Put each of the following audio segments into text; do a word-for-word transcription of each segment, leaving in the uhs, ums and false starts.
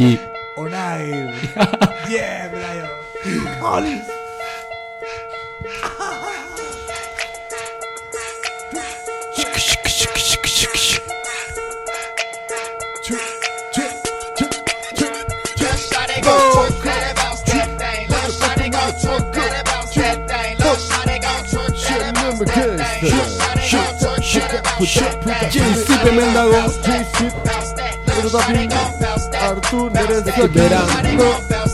Y. Onail. Yeah, brayo. Collins. J-Zip hemen dago. J-Zip Erudapin hartu nire Berango.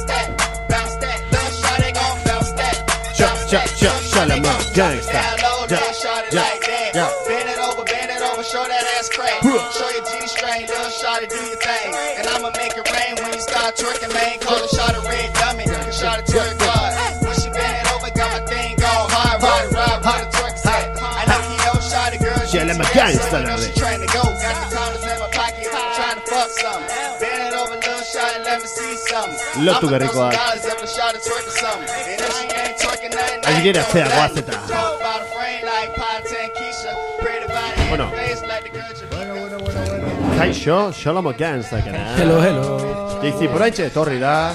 Sha, sha, sha, shalama, gangsta. Ja, ja, ja. Bend it over, bend it over, show that ass crack. Show your G-string, little shawty, do your thing. And I'ma make it rain when you start twerking, man. Call a shot of red dummy, cause shawty twerk hard. When she bend it over, got my thing going hard, ride, ride, ride, the twerk set. I know he old shawty girl, she Shalama, gangsta, she trying to go. Got the condoms in my pocket, trying to fuck something. Bend it over, little shawty, let me see something. Lotu gerrikoak. Hasi dira atzea goazeta. Bueno. Kaixo, Shalomo Gangsta ere. Hello, hello. J-Zip oraintxe etorri da.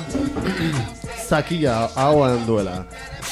Zakia hauan duela.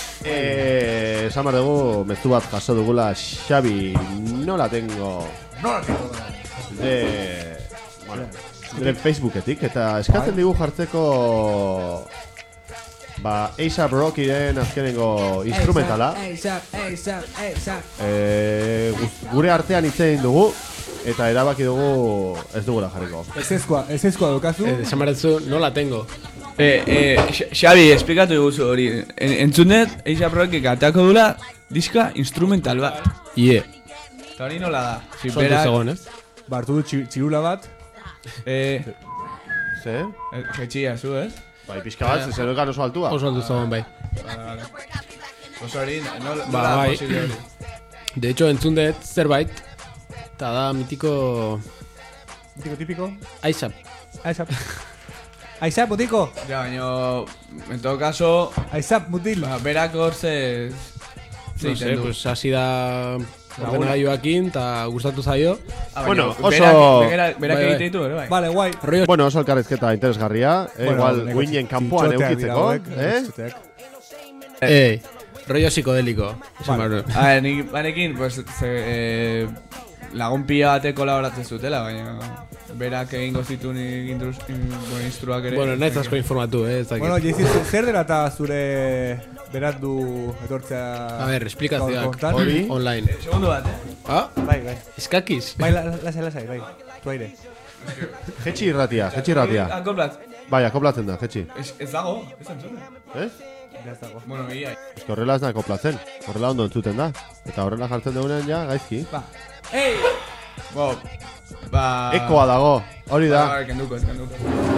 Eh, esan behar dugu, mezu bat jaso dugula. Xabi, no la tengo. No la tengo. De... Bueno, de Facebooketik. Eta eskatzen digu jartzeko... Ba, A$AP Rockyren azkenengo instrumentala. A$AP, A$AP, A$AP. Eh, gure artean hitz egin dugu eta erabaki dugu ez dugula jarriko. Ezezkoa, ezezkoa dokazu. Eh, esan behar duzu, no la tengo. Eh, eh, Xabi, esplikatu diguzu hori. En, entzunet, A$AP Rockik ateako dula diska instrumental bat. Ie. Eta hori nola da? Soltu zegoen, ez? Bartu du txi- txirula bat. Eh, Zer? eh, jetxia zu, ez? Bai, pixka bat, zer egan oso altua. Oso altu zegoen, bai. Vale, vale. Oso hori, nola Ba, da bai. posible hori? De hecho, entzun dut zerbait. Eta da mitiko... Mitiko tipiko. A$AP. Aizap. Aizap, mutiko. Ja, baina, en todo caso, Aizap, mutil. ba, berak hor ze... ze No sé, egiten du. pues hasi da... ordenagailuakin, eta gustatu zaio. Ah, baina, Bueno, oso- Berak, berak, berak Bai, bai. egite ditu, ere, bai. Vale, guai. Rollo... Bueno, oso elkarrezketa interesgarria. Eh, Bueno, igual, neko winen kanpoan txintxoteak dira eukitzeko. hauek, Eh? txintxoteak. Eh, rollo psikodeliko. Esan behar du. A ver, nik banekin, pues, ze, eh, lagun pila batek kolaboratzen zutela, baina berak egingo zituen intrus, in, bueno, instruak ere. Bueno, naiz asko informatu, eh, ez dakit. Bueno, J-Zip, zer dela eta zure berandu etortzea... A ver, esplikazioak. gaurkotan? Hori? Online. Segundu bat, eh? Ah, Bai, bai. eskakiz. Bai, la- lasai, lasai, bai. Tu aire. Jetxi irratia, jetxi irratia. Akoplat. Bai, akoplatzen da, jetxi. Ez, ez dago, ez entzune. Ez? Ya dago. Bueno, ia. Ez que horrela ez da akoplatzen. Horrela ondo entzuten da. Eta horrela jartzen dugunean ja, gaizki. Ba, Ei! Bo, ba... Ekoa dago, hori Ba, da. ba, kenduko, ez kenduko.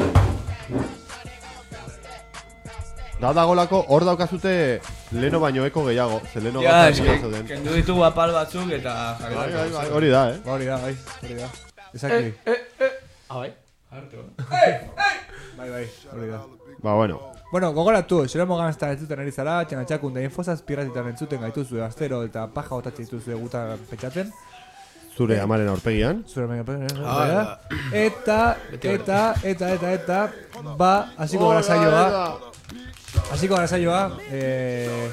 Da dagolako hor daukazute leno baino eko gehiago. Ze leno Ja, gata ez egia que, zauden. kendu ditugu apal batzuk eta jarri Bai, dut. bai, bai, hori da, eh? ba, hori da, bai, hori da. Exactly. Ah, bai. Hartu. Bai, bai, hori da. Ba, bueno. Bueno, gogoratu, Xeromo Gangsta entzuten ari zara, txanatxakun da infozaz piratitan entzuten gaituzue astero eta paja botatzen dituzue gutan petxaten. Zure amaren aurpegian. Zure mega Ah, Eta, eta, eta, eta, eta, ba, hasiko gara saioa. Hasiko gara saioa. Eh...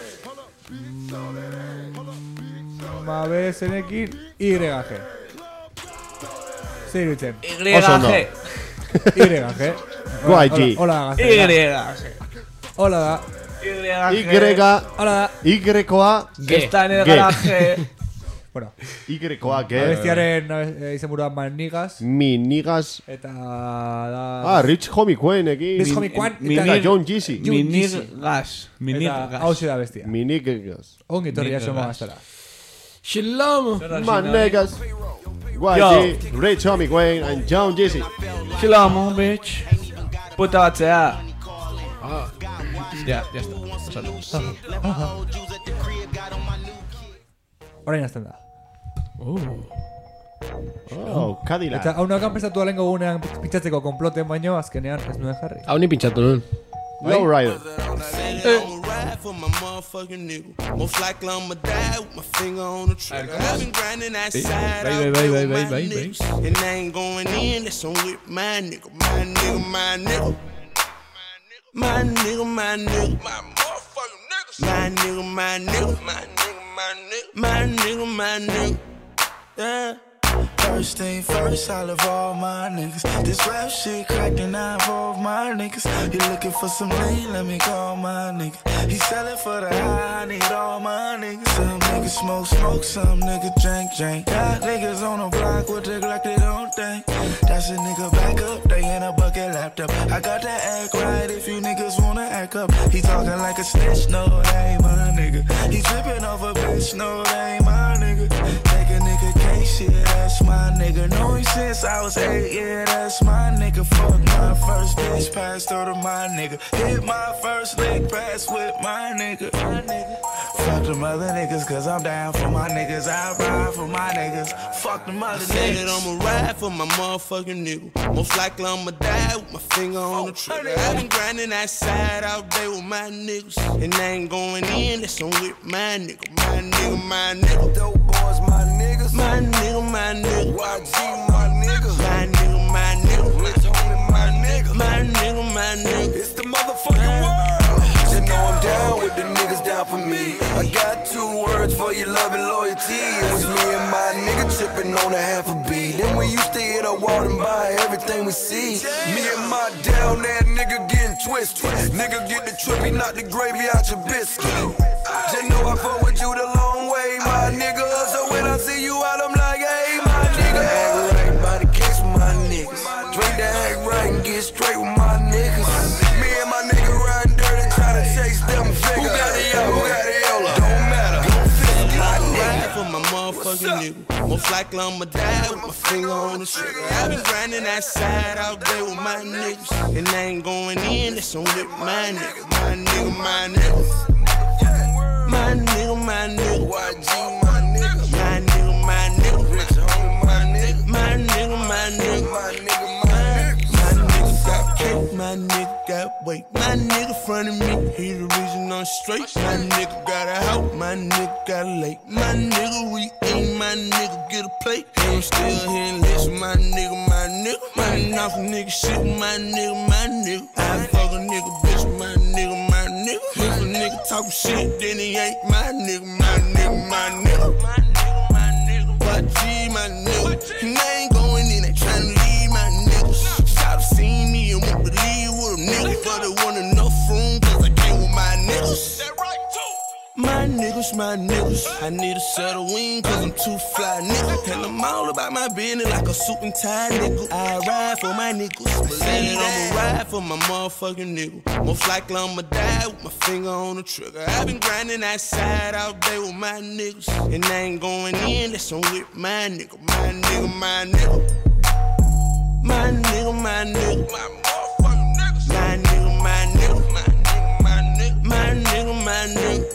Mabe zenekin, Y G. Zer iruditzen? Oso ondo. Y Y G. Guai, G. Hola, Y gazte. Hola da. Y, Hola da. Y-koa, Está en el Ge. garaje. Bueno, Y-koa, ge. abestiaren eh, izen burua Manigas. Mi nigas. Eta da... Ah, Rich Homie Quen ekin. Rich Homie Quen, Mi eta- John Jeezy. Minir gas. Minir Eta hau gas. da bestia. Mi niggas. Ongi torria Niggas. Xeromo Gangstara. Shalom. My niggas. Guai, Yo. G. Rich Homie Quen and John Jeezy. Shalom, bitch. Puta batzea. Ah, Ya, ya está. Osatu. Orain azten da. Oh, Cadillac. Eta hau nakan prestatu alengo gunean pitzatzeko konploten baino, azkenean ez nuen jarri. hau ni pintxatu nuen. Lowrider. For my motherfucking nigga. Most likely I'ma die with my finger on the trigger. I've been grinding that side out there with my niggas. And I ain't going in, that's on with my nigga. My nigga, my nigga. My nigga, my nigga. My motherfucking niggas. My nigga, my nigga. My nigga, my nigga. My nigga, my nigga. Yeah. First thing first, I love all my niggas. This rap shit cracked and I involve my niggas. You looking for some lean, let me call my nigga. He sellin' for the high, I need all my niggas. Some niggas smoke, smoke, some niggas drink, drink. Got niggas on the block with the Glock, they don't think. That's a nigga back up, they in a bucket laptop. I got to act right if you niggas wanna act up. He talking like a snitch, no, that ain't my nigga. He trippin' off a bitch, no, that ain't my nigga. Take a nigga case, yeah, that's my nigga. Know him since I was eight, yeah, that's my nigga. Fuck my first bitch, passed her to my nigga. Hit my first lick, pass with my nigga. My nigga. Fuck them other niggas, cause I'm down for my niggas. I ride for my niggas. Fuck them other niggas. Said that I'ma ride for my motherfucking nigga. Most likely I'ma die with my finger on the trigger. I've been grinding that side out there with my niggas. And I ain't going in, that's on with my nigga. My nigga, my nigga. Dope boys, my niggas. My nigga, my nigga. Y G, my nigga. My nigga, my nigga. Rich homie, my nigga. My nigga, my nigga. It's the motherfucking world. Just know I'm down with the niggas down for me. I got two words for your love and loyalty. It was me and my nigga tripping on a half a beat. Then we used to hit a wall and buy everything we see. Me and my down there nigga getting twisted. Nigga get the trippy, knock the gravy out your biscuit. Just know I fuck with you the long way, my nigga. So when I see you out, I'm like, hey, my nigga. Act right by the case with my niggas. Drink the act right and get straight with my niggas. Me and my nigga riding dirty, trying to chase them figures. Who got the yo? Who got the yola? Don't matter. Ride for my motherfucking nigga. Most likely I'ma die with my finger on the trigger. I've been grinding that side out there with my niggas. And I ain't going in, that's on with my nigga. My nigga, my nigga. My nigga, my nigga. Y G, my nigga. My nigga, my nigga. Rich homie, my nigga. My nigga, my nigga. My nigga, my My nigga got cake, my nigga got weight. My nigga front of me, he the reason I'm straight. My nigga got a house, my nigga got a lake. My nigga we eat, my nigga get a plate. And I'm still here and listen, my nigga, my nigga. My off a nigga shit, my nigga, my nigga. I fuck a nigga bitch, my nigga, my nigga. If a nigga talk shit, then he ain't my nigga, my nigga, my nigga. My nigga, my nigga. But G, my nigga. And I ain't going in there trying to leave my niggas. Should've seen me and won't believe with a nigga. But it wasn't enough room, cause I came with my niggas. My niggas, my niggas. I need a set of wings, cause I'm too fly, nigga. And I'm all about my business like a suit and tie, nigga. I ride for my niggas. Believe that I'ma ride for my motherfucking nigga. Most likely I'ma die with my finger on the trigger. I've been grinding that side out there with my niggas. And I ain't going in, that's on with my nigga. My nigga, my nigga. My nigga, my nigga. My motherfucking niggas. My nigga, my nigga. My nigga, my nigga. My nigga, my nigga.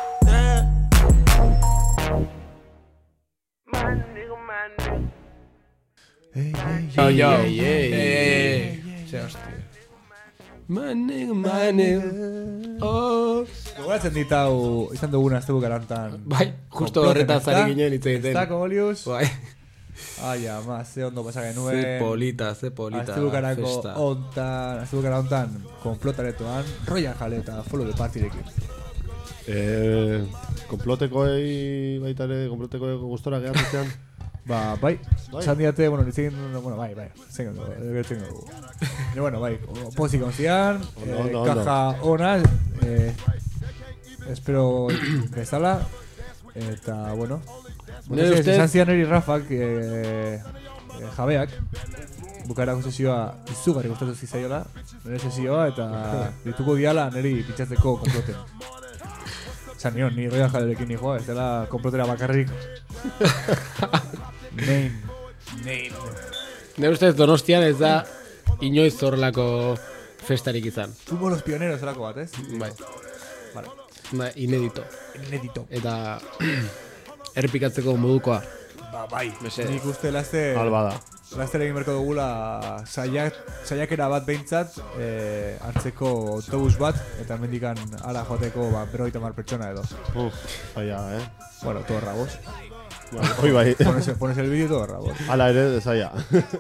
Yo, yo. Hey, hey, hey. Ze, hostia. My nigga, my nigga. Oh. Gogoratzen dit hau izan duguna azte bukarantan. Bai, justo horretaz ari ginen hitz egiten. Ezta, Kobolius? Bai. Ai, ama, ze ondo pasa genuen. Ze polita, ze polita. Azte bukarako festa. ontan, azte bukara ontan, konplotaretoan, Royal Jale eta Follow the Partyrekin. Eh, komplotekoei baitare, komplotekoei gustora gehatzean. Ba, bai, Bai. esan diate, bueno, nitzegin, bueno, bai, bai, zengo, gertzen dugu. E, bueno, bai, pozik onzian, Ondo, eh, ondo, kaja ona, eh, espero bezala, eta, bueno, Nire bueno, ustez- esan zian eri Rafak, eh, eh, jabeak, bukarako sesioa izugarri gustatu zizaiola, nire sesioa, eta dituko diala niri pitzatzeko konploten. Esan nion, ni Royal Jalerekin nijoa, ez dela konplotera bakarrik. Name. Name. Nire ustez Donostian ez da inoiz horrelako festarik izan. Fuimos los pioneros zelako bat, ez? Bai. Vale. Ba, inedito. Inedito. Eta errepikatzeko modukoa. Ba, bai. Mesedez. Nik uste lazte... Alba da. Laster egin berko dugula saiak, saiakera bat behintzat eh, hartzeko autobus bat eta mendikan ara joateko ba, berrogeita hamar pertsona edo. Uf, zaila, eh? Bueno, todo rabos. Bueno, hoi bai. Pones, pones el vídeo todo rabos. Hala ere, zaila.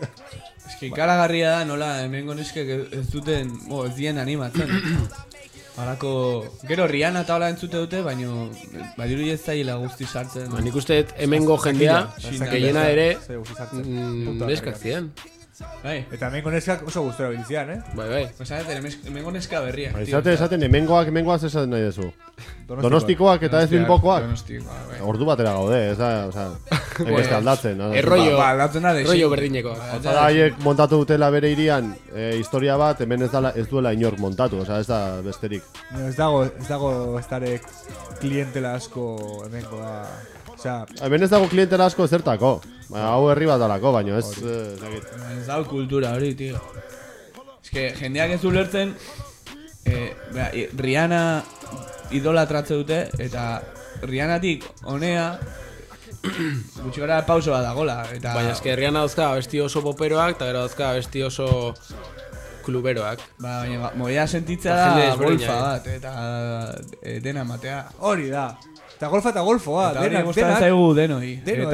Ez que ikaragarria da, nola, hemengo neskek ez duten, bo, ez dien animatzen. Halako, gero Rihanna eta hola entzute dute, baina badiru ez zaila guzti sartzen. Ba, nik uste gehiena jendea, gehiena ere, mm, neskak ziren. Bai. Eta hemengo neskak oso gustora biltzian, eh? Bai, bai. Pues hemengo neska berriak. Ba, izate, esaten, hemengoak, hemengoak esaten nahi dezu. Donostikoak eta ez bilbokoak. Donostikoak, bai. Ordu batera gaude, ez da, oza, egizte aldatzen. Errollo, Ba, aldatzen da, errollo berdineko. Zara haiek montatu dutela bere irian e, historia bat, hemen ez, dala, ez duela inork montatu, oza, ez da besterik. No, ez dago, ez dago estarek klientela asko hemengo da. Osea, hemen ez dago klientela asko ezertako. Ba, hau herri bat dalako, baina ez... Eh, ez dago kultura hori, tío. Ez que jendeak ez du lertzen, eh, bera, Rihanna idolatratze dute, eta Rihannatik honea gutxi gara pauso bat dagola. Eta... Baina ez que Rihanna dauzka abesti oso poperoak, eta gero dauzka abesti oso kluberoak. Ba, baina ba, movida sentitzea da golfa bat, eta e, dena matea. Hori da. Eta golfa eta golfoa. Eta hori gustatzen zaigu denoi. Denoi.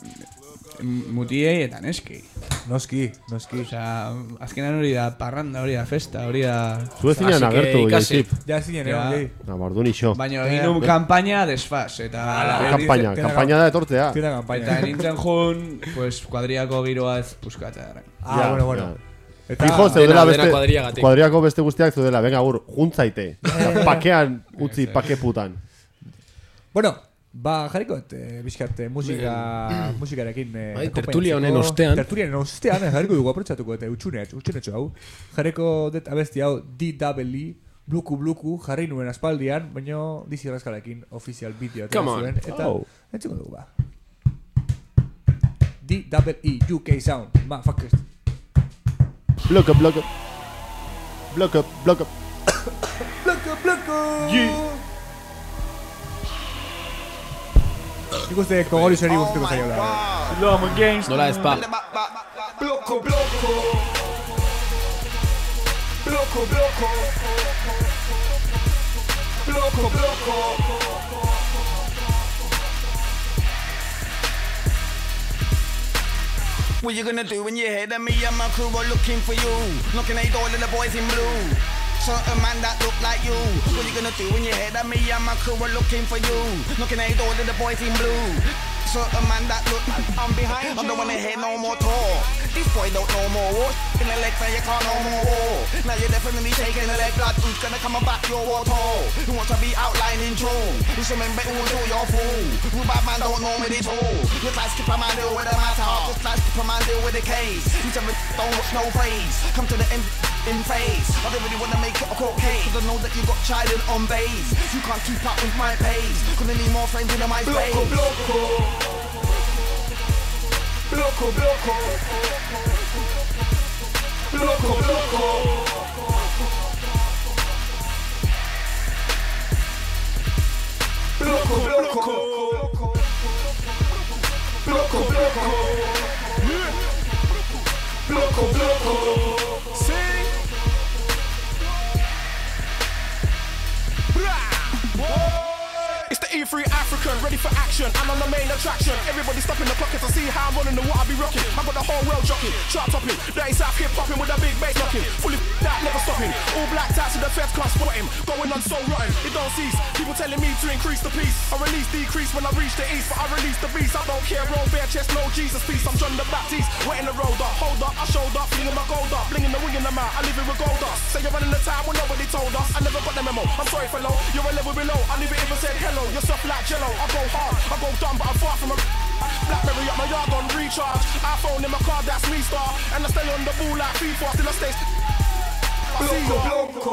Eta mutiei eta neski. Noski, noski. Osea, azkenan hori da parranda, hori da festa, hori da... Zu ez zinean agertu, Josip. Ja zinen, egon, gehi. Na, bardun iso. Baina egin un kampaina desfaz, eta... Kampaina, kampaina da etortzea. Tiene kampaina. Eta nintzen jun, pues, kuadriako giroa ez puskatzea. Ah, bueno, bueno. Eta fijo, zeudela beste... kuadriagatik. Kuadriako beste guztiak zeudela, venga, gur, juntzaite. Pakean, utzi, pake putan. Bueno, ba, jarriko, eh, bizkat, musika, musikarekin... Eh, bai, tertulia honen ostean. Tertulia honen ostean, eh, jarriko dugu, aprotxatuko, eta utxunetxo, utxunetxo hau. Jarriko det abesti hau, D W, Bluku Bluku, jarri nuen aspaldian, baina Dizi Raskalekin ofizial bideo. Come on. Eta, oh. Entzuko dugu, ba. D W E, U K Sound, motherfuckers. Block up, block up. Block up, block up. Block up, block up. Yeah. Nik uste kogori zeri guztuko zaiola. Nola ez pa. Bloko, bloko. Bloko, bloko. Bloko, bloko. What you gonna do when you hear that me and my crew are looking for you? Looking at all of the boys in blue. Certain man that look like you. What you gonna do when you hear that me and my crew are looking for you? Looking at all of the boys in blue. Certain man that look like I'm behind you. I don't wanna hear no more talk. This boy don't know more war. In the leg now you can't no more war. Now you're definitely taking the leg blood. Who's gonna come and back your war tall? Who wants to be outlining true? Who's remember who do your fool? Who bad man don't know me at all. Look like Skipper man deal with the matter. Just like Skipper man deal with the case. You tell me don't watch no phrase. Come to the end in phase. I don't really wanna make it a court case. Cause I know that you got chiding on base. You can't keep up with my pace. Couldn't need more friends in my space. Bloko, bloko. Bloko, bloko. Bloko, bloko. Bloko, bloko. Bloko, bloko. Bloko, bloko. Sing. It's the E three African, ready for action. I'm on the main attraction. Everybody stop in the pocket to see how I'm running the what I be rocking. I got the whole world jockeying, chart topping. That is South hip popping with a big bass knocking. Fully that, never stopping. All black tats to the feds can't spot him. Going on so rotten, it don't cease. People telling me to increase the peace. I release decrease when I reach the east, but I release the beast. I don't care, roll bare chest, no Jesus peace. I'm John the Baptist, wet in the road up, hold up, I showed up, flinging my gold up, blinging the wing in the mouth. I live in with gold dust. Say you're running the time when nobody told us. I never got the memo. I'm sorry for low, you're a level below. I never even said hello. You're soft like Jello. I go hard, I go dumb, but I'm far from a Blackberry up my yard on recharge. iPhone in my car, that's me star. And I stay on the ball like FIFA, still I stay. Bloko, bloko.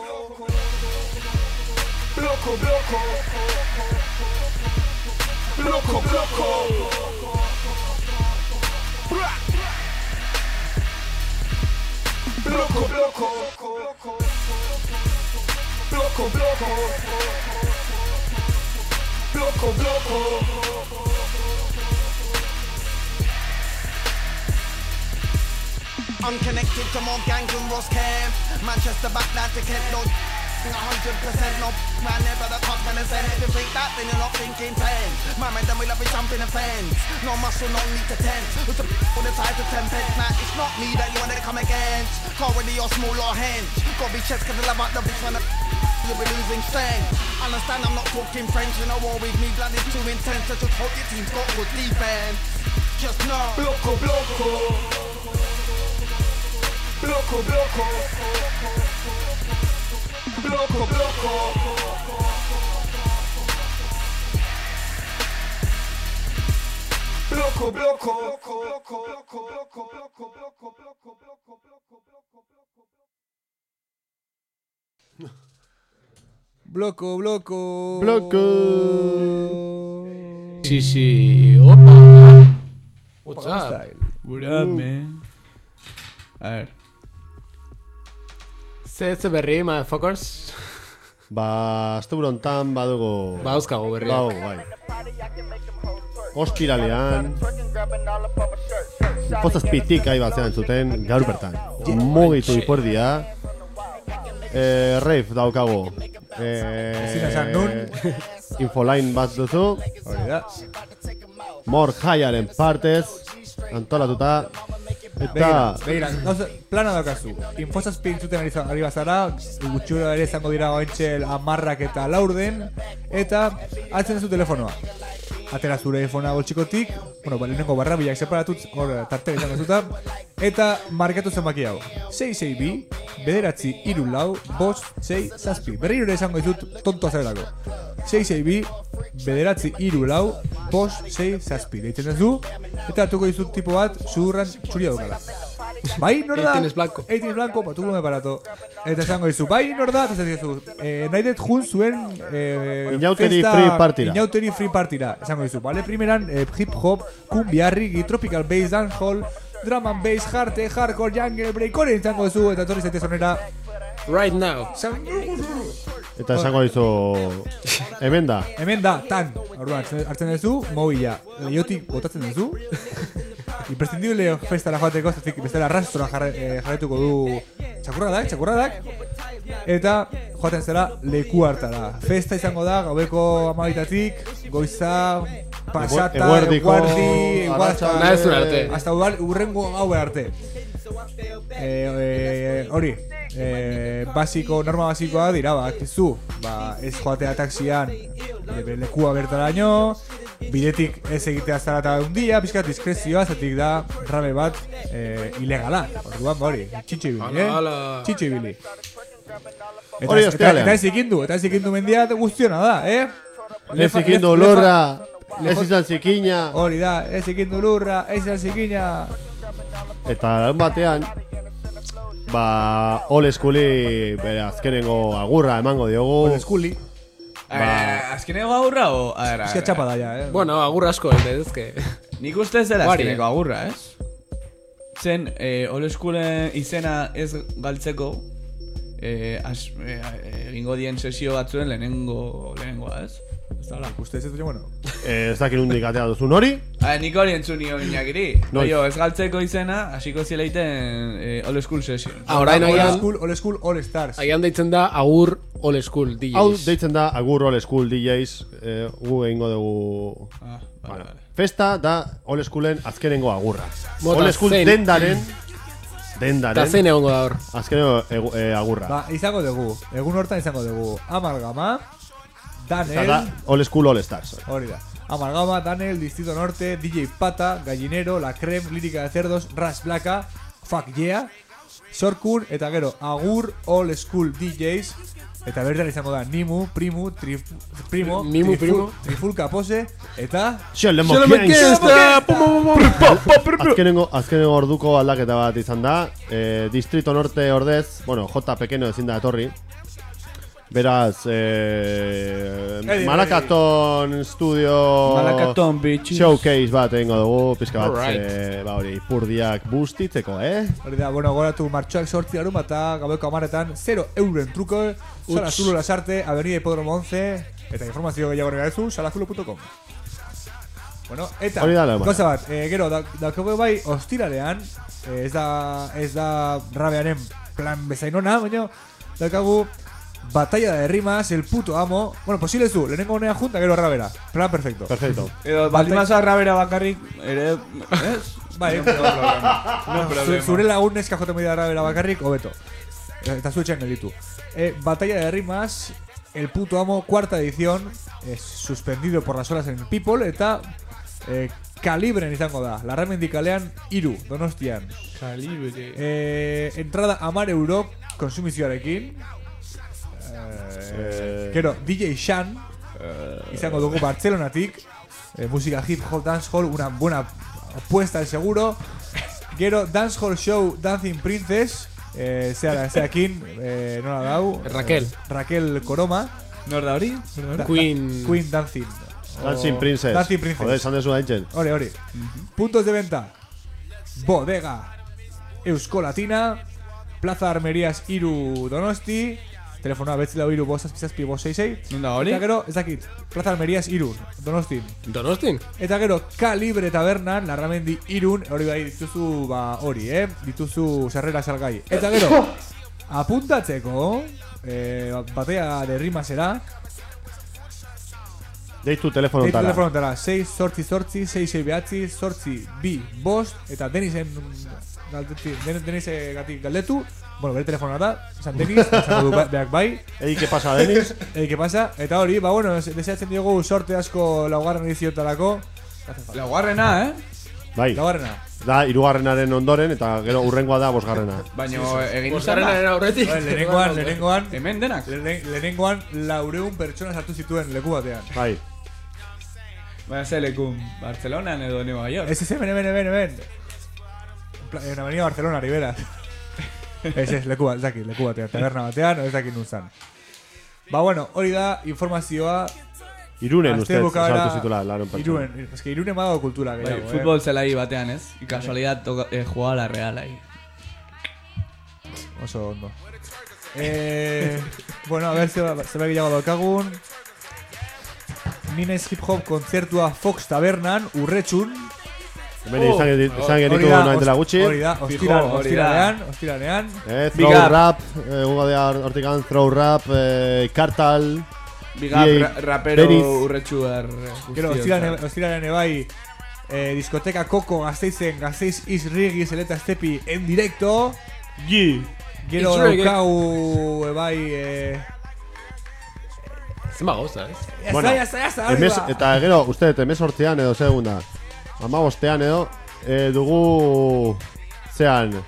Bloko, bloko. Bloko, bloko. Bloko, bloko. Bloko, bloko. Bloko, bloko. Unconnected to more gangs and Ross Camp. Manchester back down to Kent, no one hundred percent no man never the top man is saying if you think that then you're not thinking ten. My man then we love it jumping the fence. No muscle, no need to tense. Who's the on the side to ten pence? Nah, it's not me that you wanna come against. Call with your small or hench. Gotta be chest cause I love out the bitch when I you'll be losing strength. Understand I'm not talking French. You know war with me, blood is too intense. So just hope your team's got good defense. Just know Bloco, bloco Bloco, bloco Bloco, bloco Bloco, bloco Bloco, bloco. Bloco. Sí, sí. Opa. What's up? Style. What up, man? A ver. Ze ze berri, motherfuckers. Ba, azte burontan badugu... Ba, euskago berriak. Bau, bai. Ostiralean... Pozazpitik ahi bat zean zuten, gaur bertan. Mugitu ipuerdia. Eh, Reif daukagu. Ezin esan nun. Eh, Infoline bat duzu. Hori da. Mor jaiaren partez. Antolatuta. Eta... Begira, begira, gauza, plana daukazu. Infosazpi entzuten ari, ari bazara, gutxura ere izango dira goentxel amarrak eta laurden, eta hartzen zu telefonoa. Atera zure telefona boltsikotik, bueno, lehenengo barra bilak separatuz, hor tartera izango zuta, eta markatu zenbaki hau. sei sei bi, bederatzi hiru lau, bost, sei, zazpi. Berriro ere izango dizut tonto azarelako. sei sei bi, bederatzi hiru lau, bost, sei, zazpi. Deitzen duzu, eta hartuko dizut tipo bat, sudurran txuria dukala. Bai, nor da? Eitin es blanco. Eitin es blanco, patuko me barato. Eta esango dizu, bai, nor da? Eta esango dizu, eh, nahi dut jun zuen... Eh, Inauteri festa- free partira. Inauteri free partira. Esango dizu, bale, primeran eh, hip hop, cumbia, reggae, tropical bass, dancehall, drum and bass, harte, hardcore, jungle, breakcore, izango dizu, eta torri zaitez onera... Right now. Eta esango dizu... Hemen da. Hemen da, tan. Orduan, hartzen- hartzen duzu, mobila, leiotik botatzen duzu. Imprescindible festara joateko, zatik bestela arrastora jarra, eh, jarretuko du txakurradak, txakurradak. Eta joaten zera leku hartara. Festa izango da, gaueko amabitatik, goiza, pasata, Eguerdiko, eguardi, arratsalde. Nahi zuen arte. hasta ugar, urrengo gau arte. Eh, eh, hori, eh, basiko, norma basikoa dira, ba, kizu, ba, ez joatea taxian e, lekua bertaraino, bidetik ez egitea zara eta un dia, pixkat diskrezioa, zatik da rame bat eh, ilegala. Orduan, ba, hori, txitxo ibili, eh? Ala. Txitxo ibili. Eta, Hori eta, ostiralean. eta ez ikindu, eta ez ikindu mendia guztiona da, eh? Ez Lefa- ikindu lef- lurra, lefa- ez izan zikina. Hori da, ez ikindu lurra, ez izan zikina. Eta larun batean, ba, Old Schooli bere azkenengo agurra emango diogu. Hori eskuli. A ver, azkeneko agurra o... A ver, a Eska ver, txapa da, ja, eh? Bueno, agur asko, eta ez que... Nik uste ez dela Guari, azkeneko eh? agurra, ez? Zen, eh, Old Schoolen izena ez galtzeko, eh, as, eh, egingo dien sesio batzuen lehenengo, lehenengoa, ez? Ez da, Uste ez dut, bueno. Eh, ez dakit nundik atea duzun hori. A, nik hori entzun nio inakiri. Noiz? Oio, ez galtzeko izena, hasiko zileiten eh, Old School session. Ah, orain All agian, School, All School, All Stars. agian deitzen da agur old school D Js. Hau deitzen da agur Old School D Js, eh, gu egingo dugu... Ah, vale, vale. Festa da Old Schoolen azkenengo agurra. Mota Old School zein. dendaren, Eta dendaren, zein egongo da hor. azkenengo egu- eh, agurra. Ba, izango dugu. Egun hortan izango dugu. Amalgama, Eta Daniel, da Old School All Stars. hori da. Amalgama, Daniel, Distrito Norte, D J Pata, Gallinero, La Creme, Lírica de Cerdos, Ras Blaka, Fuck Yeah, Sorkun, eta gero, Agur, Old School D Js, eta bertan izango da Nimu, Primu, trif, Primo, Nimu, Triful- Primo. Trifulka Pose, eta... Xelemo Azkenengo, azkenengo orduko aldaketa bat izan da. eh, Distrito Norte ordez, bueno, J. Pequeno ezin da etorri. Beraz, eh, Edi, Malakaton Studio Malakaton, bitches. Showcase bat egingo dugu, pizka bat, Alright. eh, ba hori, purdiak bustitzeko, eh? Hori da, bueno, goratu martxoak sortzi larun eta gabeko amaretan zero euren truko, Sala Zulo Lasarte, Avenida Hipódromo once, eta informazio gehiago nahi garezu, salazulo punto com. Bueno, eta, Hori da lehemana. gauza bat, eh, gero, da- daukagu bai, ostiralean, eh, ez da, ez da rabearen plan bezainona, baina daukagu batalla de rimas, el puto amo. Bueno, posible zu, lehenengo honea junta, gero rabera. Plan perfecto. Perfecto. Edo, baldimasa rabera bakarrik, ere, ez? Bai, No problema. No Zu- problema. Zure lagun neska jote moida rabera bakarrik, hobeto. Eta zu etxean gelditu. Eh, batalla de rimas, el puto amo, cuarta edición, es suspendido por las horas en People, eta eh, kalibren izango da. Larramendi kalean, iru, Donostian. Calibre. Eh, entrada amar euro, konsumizioarekin. Eh, Gero, D J Shan, izango dugu Bartzelonatik. Eh, música hip hop, dancehall, una buena apuesta de seguro. Gero, dancehall show, Dancing Princess. Eh, zera, zeakin, eh, nola dau. Raquel. Eh, Raquel Koroma. Nor da hori? Da- Queen. da- Queen Dancing. Dancing O- Princess. Dancing Princess. Joder, esan dezu haintzen. Hori, hori. Puntos de venta. Bodega Eusko Latina, Plaza Armerías Iru Donosti, telefonoa betzi lau iru bost zazpizazpi bost sei sei. Non da hori? Eta gero, ez dakit, Plaza Armerías Irun, Donostin. Donostin? Eta gero, Calibre Tabernan, Larramendi Irun, hori bai dituzu, ba, hori, eh? Dituzu sarrera salgai. Eta gero, apuntatzeko, eh, batea de rimasera, Deitu telefono deitu tara. telefonotara, sei zortzi zortzi, sei sei behatzi, zortzi bi bost, eta Denisen galdetu, Den- Denise gatik galdetu, bueno, bere telefonora da, esan Denis, esan du ba- beak bai, Ei, ¿qué pasa, Denis? Ei, ¿qué pasa? Eta hori, ba, bueno, deseatzen diogu sorte asko laugarren ediziotarako. Laugarrena, eh? Bai, Laugarrena. da, irugarrenaren ondoren, eta gero urrengoa da bosgarrena. Baina egin izan Bosgarrenaren da. aurretik. Bai, Lehenengoan, lehenengoan, Hemen denak. lehen- lehenengoan laureun pertsona sartu zituen leku batean. Bai, Baina ze lekun, Bartzelonan edo Nueva York. Ez ez, hemen, hemen, hemen, hemen. En pla- En Avenida Barcelona, Rivera. Ez ez, leku bat, ez dakit, leku batean, taberna batean, ez dakit nuntzan. Ba, bueno, hori da informazioa. irunen Aste ustez bukaera- sartu zitula laron pertsona. Irunen, es que irunen badago kultura Bai, gehiago, futbol zelai batean, ez? Y casualidad toca, eh, jugaba la Real ahí. eh? Oso ondo. Eh, bueno, a ver, zerbait gehiago daukagun. Nines Hip Hop kontzertua Fox Tabernan, urretxun. Hemen izan, izan Hori genitu da, nahi dela ost- gutxi. Hori da, ostiran, hori da. ostiranean, ostiranean. Eh, Big throw up. rap, eh, gungo dea hortikan throw rap, eh, kartal. Bigap, Biei, ra rapero Beriz. urretxuar. Gero, ostiranean ostiranean bai, eh, diskoteka Koko Gasteizen, Gasteiz Is Rigi, Zeleta Estepi en directo. Gi. Gero It's reggae. daukau, eh, bai, eh... Zenba gauza, ez? Ya Bueno, está, ya está, ya está, hori Emez, ba. eta gero, uste, emez hortzean edo segunda. Ama bostean edo, eh, dugu, zean,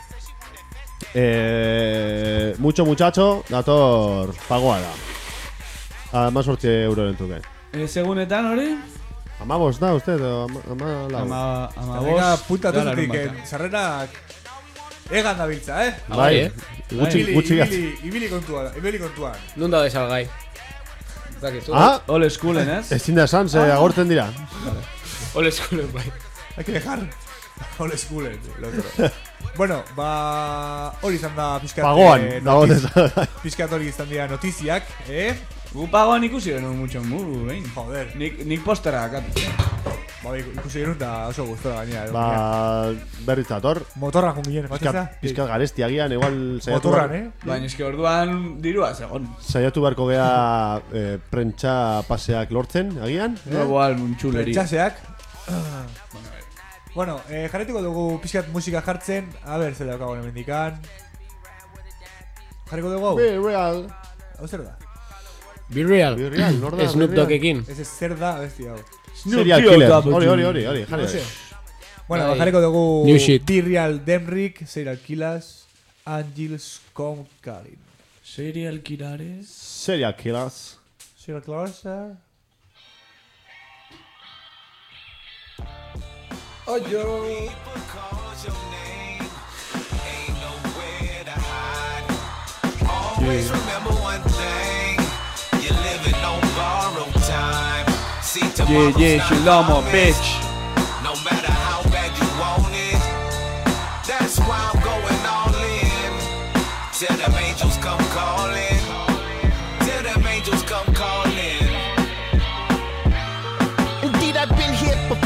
eh, mucho muchacho, dator pagoa da. Ama sortzi euro entzuke. Eh, segunetan hori? Ama bost da, uste, edo ama, ama lau. Ama, ama Venga, bost. puntatu da larun zutik, bata. sarrerak egan dabiltza, eh? Ah, bai, Bai, eh? gutxi, Ibili, gutxi gat. ibili, ibili kontuan, ibili kontuan. Nun da desalgai. Zakizu. Ah, Old schoolen, ez? ezin da esan, ze agortzen dira. Ole eskulen bai. Hay que dejar old school el otro. Bueno, ba, hori izan da pizkat Pagoan, eh, dago notiz- desan. pizkat hori izan dira notiziak, eh? Gu pagoan ikusi genuen mucho mu, behin. Joder, Nik, nik postera akatu. ba, ikusi genuen eta oso gustora gainera. Ba, berriz dator. Motorra junginen, Pizkat, batza? pizkat garesti agian, igual saiatu, Motorran, bar- eh? Baina eske orduan dirua segon. saiatu beharko gea eh, prentsa paseak lortzen, agian. Nuevo álbum chuleri. Txaseak. Bueno, eh, jarretuko dugu pizkat musika jartzen. A ber, zer daukago hemendikan. Jarriko dugu hau? Be real. Hau zer da? Be real. Be real, nor da, Snoop be real. Doggekin. Ez ez zer da, besti hau. Serial killer. Hori, hori, hori, hori, jarri. No sé. Bueno, Bai. jarriko dugu New shit. T-Real Demrick, Serial Killers, Angels Come Calling. Serial killers. Serial killers. Serial Killers, eh? Oh, yo. Always remember one thing, you're living on borrowed time. See Yeah, tomorrow's yeah, not Shlomo, promised. bitch. No matter how bad you want it, that's why I'm going all in. Till them angels come calling, till them angels come calling. Indeed, I've been here before.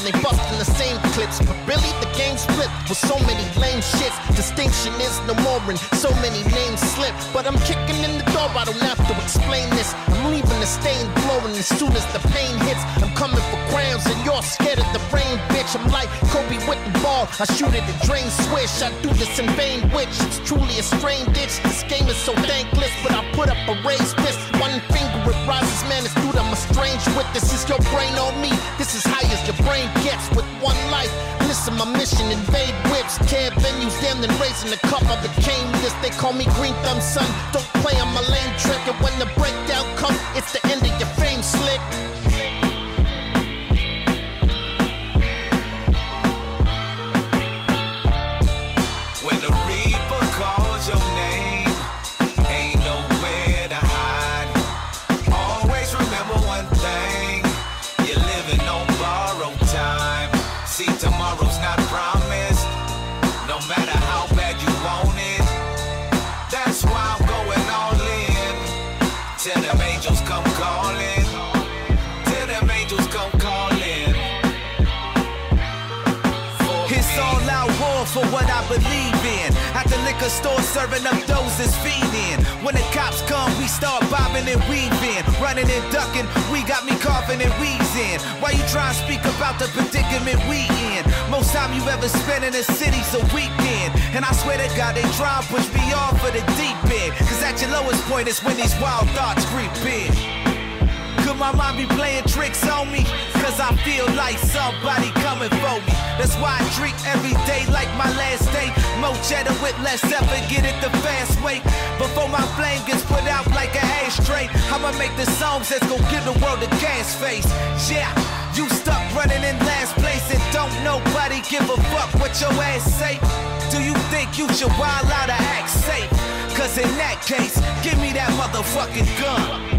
they bustin' the same clips. But really, the game's flipped with so many lame shits. Distinction is no more and so many names slip. But I'm kicking in the door, I don't have to explain this. I'm leaving the stain blowing as soon as the pain hits. I'm coming for crowns and you're scared of the rain, bitch. I'm like Kobe with the ball, I shoot it and drain swish. I do this in vain, which it's truly a strain ditch. This game is so thankless, but I put up a raised fist. One finger it rises, man, it's dude, I'm a strange with this. Is your brain on me? This is high as your brain gets with one life. Listen, my mission, invade whips, tear venues, damn, then raising the cup. I became this, they call me Green Thumb Son. Don't play on my lame trick, and when the breakdown comes, it's the end of your fame, slick. When the Reaper calls your name, ain't nowhere to hide. Always remember one thing, you're living on borrowed time. See, tomorrow's not promised, no matter how bad you want it. That's why I'm going all in, till them angels come calling, till them angels come calling. It's all out war for what I believe in. At the liquor store serving up doses feeding. When the cops come, we start bobbing and weaving. Running and ducking, we got me coughing and wheezing. Why you trying to speak about the predicament we in? Most time you ever spend in the city's a weekend. And I swear to God they try and push me off of the deep end. Cause at your lowest point is when these wild thoughts creep in. Could my mind be playing tricks on me? Cause I feel like somebody coming for me. That's why I treat every day like my last day. More cheddar with less effort, get it the fast way. Before my flame gets put out like a ashtray, I'ma make the songs that's gon' give the world a gas face. Yeah, you stuck running in last place and don't nobody give a fuck what your ass say. Do you think you should wild out or act safe? Cause in that case, give me that motherfucking gun.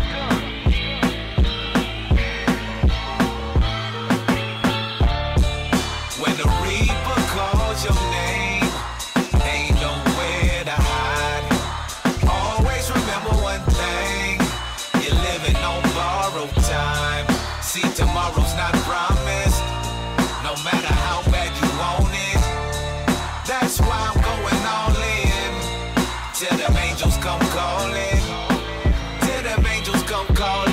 When the Reaper calls your name, ain't nowhere to hide. Always remember one thing, you're living on borrowed time. See, tomorrow's not promised, no matter how bad you want it. That's why I'm going all in, till them angels come calling, till them angels come calling.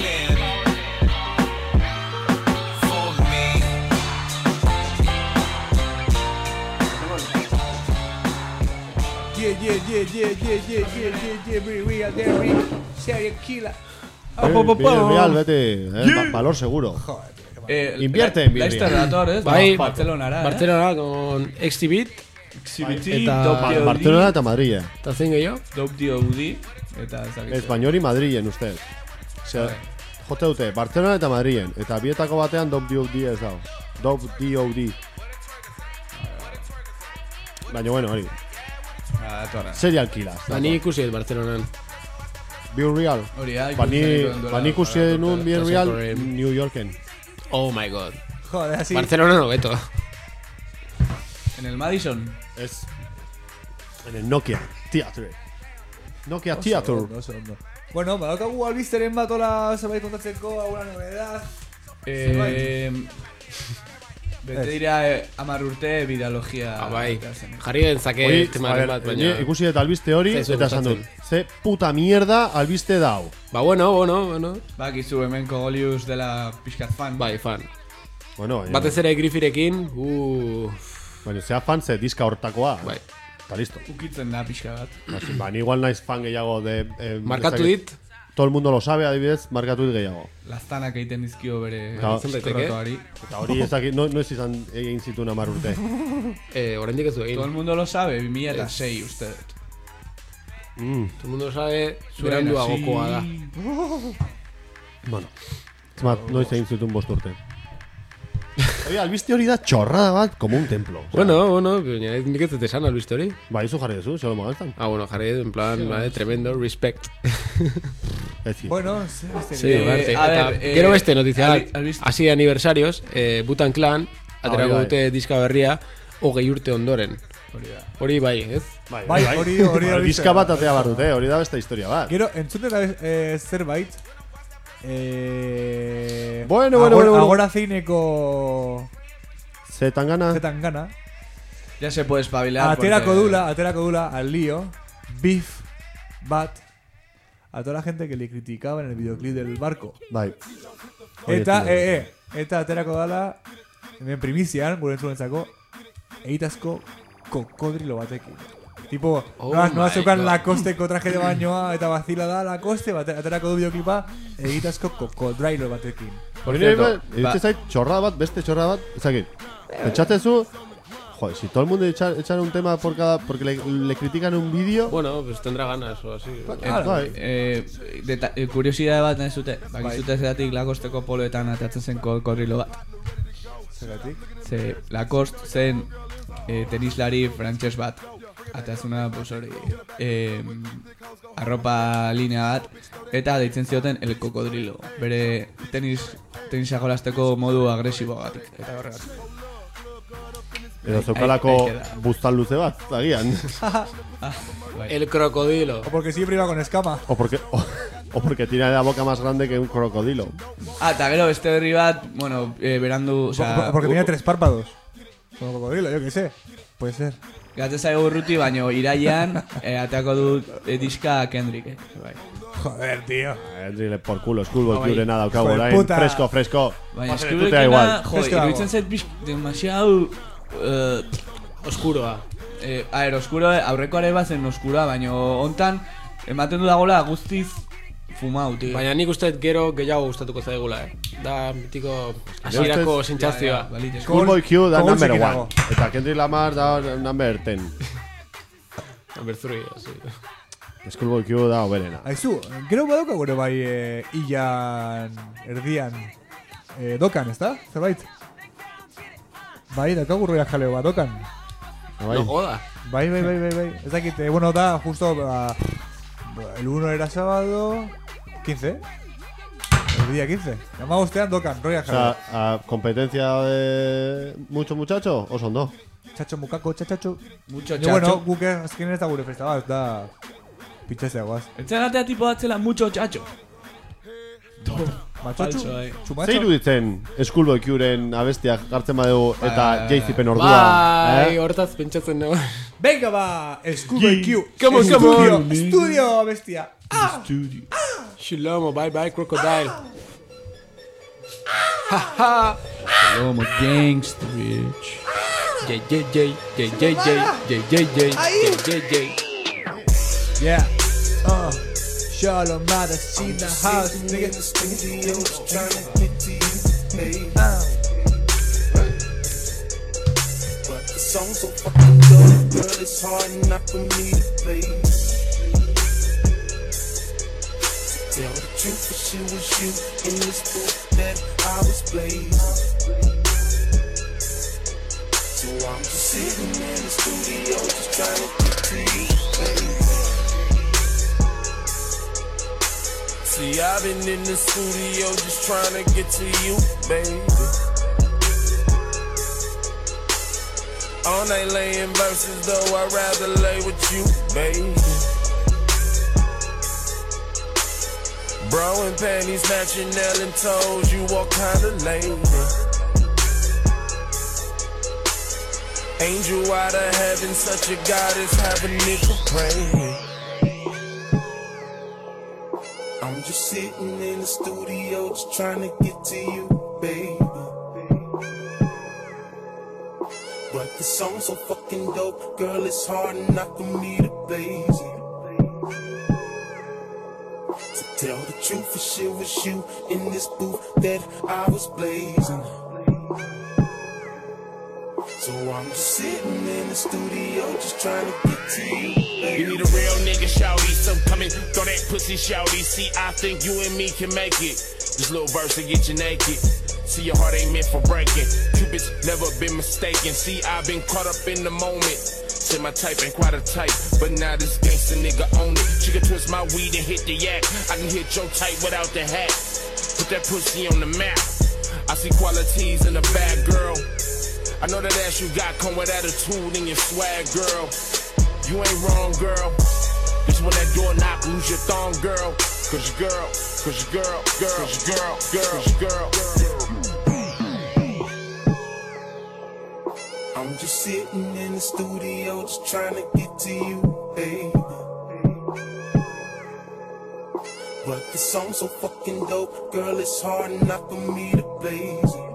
Yeah, yeah, yeah, yeah, yeah, yeah, yeah, yeah, yeah, very real, there, real, serial killer. Bien, real, beti, eh, valor seguro. Eh, Invierte en Leicester Birria. dator, ez? Bai, Barcelonara, eh? Barcelona con Exhibit Exhibiti, Eta- Dope D O D, Barcelona eta Madrid. eta zein gehiago. Dope D O D, eta ezakit. Español y Madrilen, usted. Osea, Bai. jote dute, Barcelona eta Madrilen. Eta bietako batean Dope D O D ez dago. Dope D O D. Baina, bueno, hori. Ah, datorra. Serial killer. Ba, ni ikusi dut Barcelonan. Be Real. Hori, ah, Ba, ni, ikusten duela- ba, ni ikusi nun Be Eta Real zetorren. New Yorken. Oh my god. Joder, así. Barcelona no beto. En el Madison. Ez. En el Nokia Theatre. Nokia Oso Theatre. ondo, oso ondo. Bueno, badaukagu albisteren bat ola zerbait kontatzeko, alguna novedad. Eh, Bete dira eh, hamar urte bidalogia. Ah, bai. zen. Jarri gentzake Hori, a temaren ver, bat, ni baina... ikusi dut albiste hori, Zaizu eta esan dut. gustatzen. Ze puta mierda albiste dau. Ba, bueno, bueno, bueno. Bakizu hemen Kogolius dela pixkat fan. Bai, fan. Bueno, baina, Batez ere Griffirekin, uh, baina zea fan ze diska hortakoa. bai. Eta listo. Ukitzen da pixka bat. Ba, ba, ni igual naiz fan gehiago de... Eh, Markatu ezakit- dit, Todo el mundo lo sabe, adibidez, markatu dit gehiago. Laztanak egiten dizkio bere Eta- izan daiteke. eskorrotoari. Eta hori ezakit, no, no ez izan egin zituen hamar urte. eh, oraindik ez du Todo el egin. mundo lo sabe, bi mila eta sei uste dut. Mm. Todo el mundo sabe, Zuen beranduagokoa da. Bueno, Zmat, noiz egin zituen bost urte. Oye, albiste hori da txorrada bat, como un templo. O sea, Bueno, bueno, baina nik ez dut esan albiste hori. Ba, izu jarri duzu, xolo magaltan. Ah, bueno, jarri dut, en plan, vale, tremendo, respect. Ez zin. Bueno, sí, este Sí, Eh, Barte. a Eta ver, eh, gero beste notizia albi- bat, albiste- así de aniversarios, eh, Butan Clan, aterako bai. dute diska berria, hogei urte ondoren. Hori da. Hori bai, ez? Bai, Bai, hori- hori Ba, albiste Diska bat da. atea bar dute, hori da beste historia bat. Gero, entzuten da eh, zerbait. Eh, Bueno, bueno, agora, bueno, bueno. Agora zeineko Z Tangana. Z Tangana. Ya se puede espabilar. Aterako porque... dula, aterako dula al lío. Beef Bat. A toda la gente que le criticaba en el videoclip del barco. Bai. Eta, eh, eh. Eta aterako dala. Hemen primizian, gure entzulentzako. Egitazko kokodrilo batekin. Tipo, Oh no, no my zeukan God. Lakosteko traje de bañoa eta vacila da Lacoste, bate, aterako du videoclipa egitazko kokodrilo batekin. Por Nire, cierto, ba, iritsi zait chorrada bat, beste chorrada bat, ezakit. Pentsatezu, joder, si todo el mundo echar, echar un tema por cada, porque le, le critican un vídeo. bueno, pues tendrá ganas o así. Claro. Eh, eh, deta- eh, kuriosidade bat nahi zute. Bakizute zeratik Lacosteko poloetan atatzen zen kokodrilo bat. Zeratik? Ze Lacoste zen eh, tenislari frantses bat. Atazuna, pues hori, eh, arropa linea bat. Eta deitzen zioten el kokodrilo. Bere tenis, tenisa jolasteko modu agresiboagatik. Eta horregatik. Edo zeukalako ahí queda. buztan luze bat, agian. Ah, bai. El crocodilo. O porque siempre iba con escama. O porque, o, o porque tiene la boca más grande que un crocodilo. Ah, eta gero beste berri bat, bueno, eh, berandu, o sea, Por- porque tenía tres párpados. Como cocodrilo, yo qué sé. Puede ser. Gate zaigu urruti, baino iraian eh, ateako du eh, diska Kendrick, eh. Bai. Joder, tío. Endrile por culo, Schoolboy Bai. Q nada, daukagu Hijo de orain. puta. Fresco, fresco. Baina Tú te da eskribekena, igual. jo, Es que iruditzen dago. zait pix, demasiado... Eh, Oscuroa. eh, a ver, oskuro, aurrekoare bazen oskura, baino hontan ematen du dagola guztiz fumau, tío. Baina nik uste dut gero gehiago gustatuko zaigula, eh. Da, mitiko hasierako ustez- sentsazioa. balite. Schoolboy Q da Kogol number zikin one. dago. Eta Kendrick Lamar da number ten. Number three, así. Schoolboy Q da oberena. Aizu, gero badauka gure bai eh, ilan erdian eh, dokan, ezta? Zerbait? Bai, daukagu roia jaleo bat dokan. Bai. No joda. Bai, bai, bai, bai, bai. Ez dakit, eh, bueno, da justo ba, el uno era sábado quince. El día quince. Llamagostean dokan, roia O jaleo. sea, a competencia de mucho muchacho, o son dos. Chacho mukako, chachacho. Mucho Yo, bueno, chacho. guke azkenean ez da gure festa bat, da pitxezeagoaz. Etzen atea tipo batzela mucho chacho. Matxotxu, Falso, eh. chumacho. Ze iruditzen Schoolboy Qren abestiak gartzen badegu eta Bai, bai, Jay-Zipen ordua. Bai, eh? hortaz pentsatzen nago. Venga ba, Schoolboy Q. Come on, come Estudio, on. estudio, bestia. Shlomo, bye bye, crocodile. Como gangster, bitch. J J J, J J J, J J J, J J J. Yeah. Uh. Shalom, mother's in the house, nigga. Uh. But the song so fucking dope, girl, it's hard enough for me to play. Tell the truth, if she was you in this book that I was blazing. So I'm just sitting in the studio, just trying to get to you, baby. See, I've been in the studio just trying to get to you, baby. All night laying verses, though I'd rather lay with you, baby. Bro and panties matching nail and toes, you walk kinda lady. Angel out of heaven, such a goddess, have a nigga praying. I'm just sitting in the studio, just trying to get to you, baby. But the song's so fucking dope, girl, it's hard enough for me to blaze it. To tell the truth, if shit was you in this booth that I was blazing. So I'm just sitting in the studio, just trying to get to you, baby. You need a real nigga, shouty, so come and throw that pussy, shouty. See, I think you and me can make it. This little verse to get you naked. See, your heart ain't meant for breaking. Cupid's never been mistaken. See, I've been caught up in the moment. Say my type ain't quite a type, but now this gangsta nigga own it. She can twist my weed and hit the yak. I can hit your type without the hat. Put that pussy on the map. I see qualities in a bad girl. I know that ass you got come with attitude and your swag, girl. You ain't wrong, girl. Just when that door knock, lose your thong, girl. Cause your girl, cause your girl, girl, cause your girl, girl, cause your girl. I'm just sitting in the studio just trying to get to you, baby. But the song's so fucking dope, girl, it's hard enough for me to blaze it.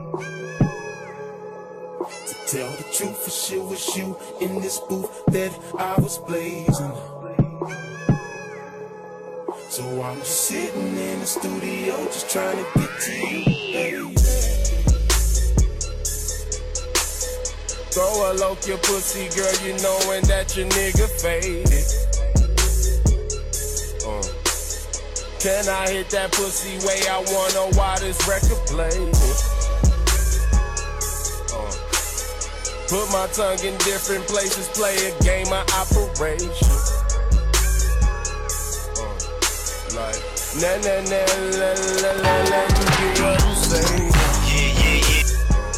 To tell the truth, for it was you in this booth that I was blazing. So I'm just sitting in the studio just trying to get to you, baby. Throw a loke your pussy, girl, you knowin' that your nigga faded. Uh. Can I hit that pussy way I wanna while this record plays? Uh. Put my tongue in different places, play a game of operation. Uh. Like, na na na la la la la, you get what I'm saying? Yeah, yeah, yeah.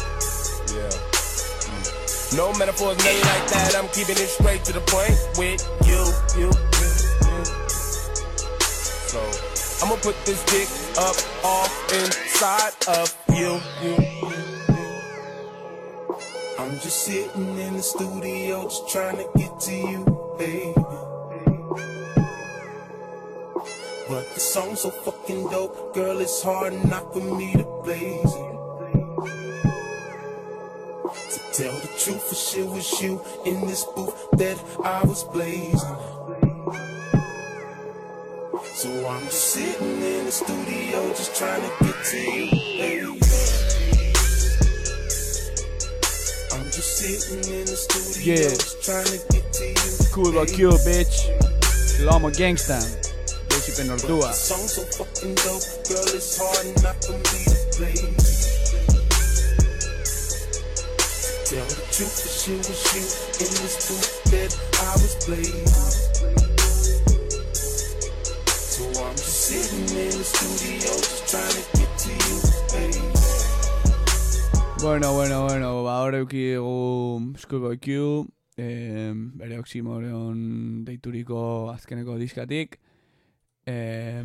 No metaphors made like that, I'm keeping it straight to the point with you, you, you, you. So, I'ma put this dick up, off, inside of you, you, you, you. I'm just sitting in the studio just trying to get to you, baby. But the song's so fucking dope, girl, it's hard enough for me to blaze it. Tell the truth, for shit was you in this booth that I was blazing. So I'm just sitting in the studio just trying to get to you, baby. I'm just sitting in the studio Yeah. just trying to get to you. Cool about Q, bitch. L'uomo gangsta. Deci pe Nordua. The song's so fucking dope, girl, it's hard enough for me to blaze. Tell the truth, for shit was you in this booth that I was blazing. So I'm just sitting in the studio just trying to get to you, baby. Bueno, bueno, bueno, ba, hor eukigu Schoolboy Q, eh, bere Oxymoron deituriko azkeneko diskatik. Eh,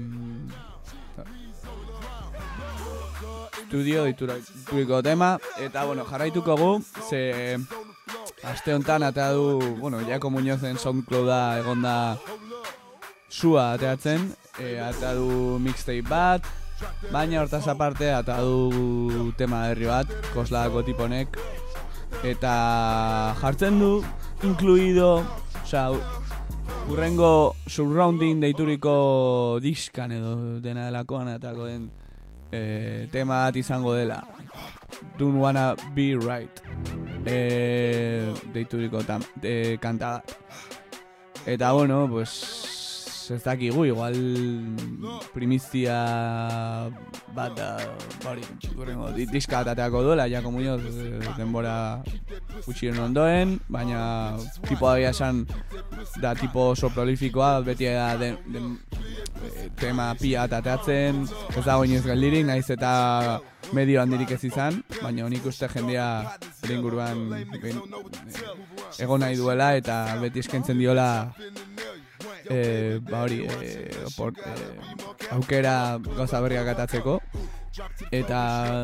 Estudio deituriko tema, eta, bueno, jarraituko gu, ze aste honetan atea du, bueno, Jako Muñozen SoundClouda egonda sua ateatzen, e, atea du mixtape bat, baina hortaz aparte atea du tema herri bat, Koslako tiponek, eta jartzen du, incluido, oza, urrengo surrounding deituriko diskan edo dena delakoan atako den eh, tema bat izango dela. Don't Wanna Be Right eh, deituriko tam, eh, kanta bat. Eta bueno, pues ez dakigu, igual primizia bat da, bari, urrengo diska atateako duela, Jako Muñoz denbora gutxiren ondoen, baina tipo agia esan da tipo oso prolifikoa, beti da den, den tema pia atateatzen, ez dago inoiz geldirik, naiz eta medio handirik ez izan, baina nik uste jendea bere inguruan egon nahi duela eta beti eskaintzen diola Eh, ba hori, eh, opor, eh, aukera gauza berriak atatzeko. Eta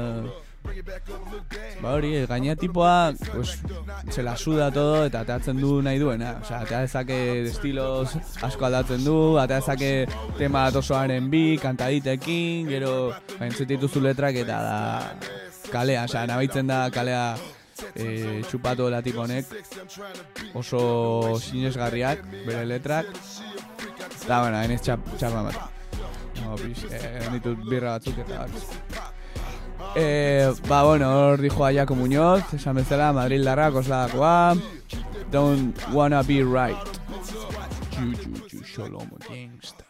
ba hori, gainea tipoa pues, se la suda todo eta atatzen du nahi duena. Osea, atea dezake estilos asko aldatzen du, atea dezake tema osoaren bi, kantaditekin, gero gaintzen dituzu letrak eta da kalea, osea, nabaitzen da kalea eh, txupatu dela tiponek, oso sinesgarriak bere letrak. Eta, bueno, hain ez txapa bat. No, bis, eh, ditut birra batzuk eta bat. Eh, ba, bueno, hor dijoa Jako Muñoz, esan bezala, Madrid larra, Kosladakoa. Don't Wanna Be Right. Ju, ju, ju, Sholomo Gangsta.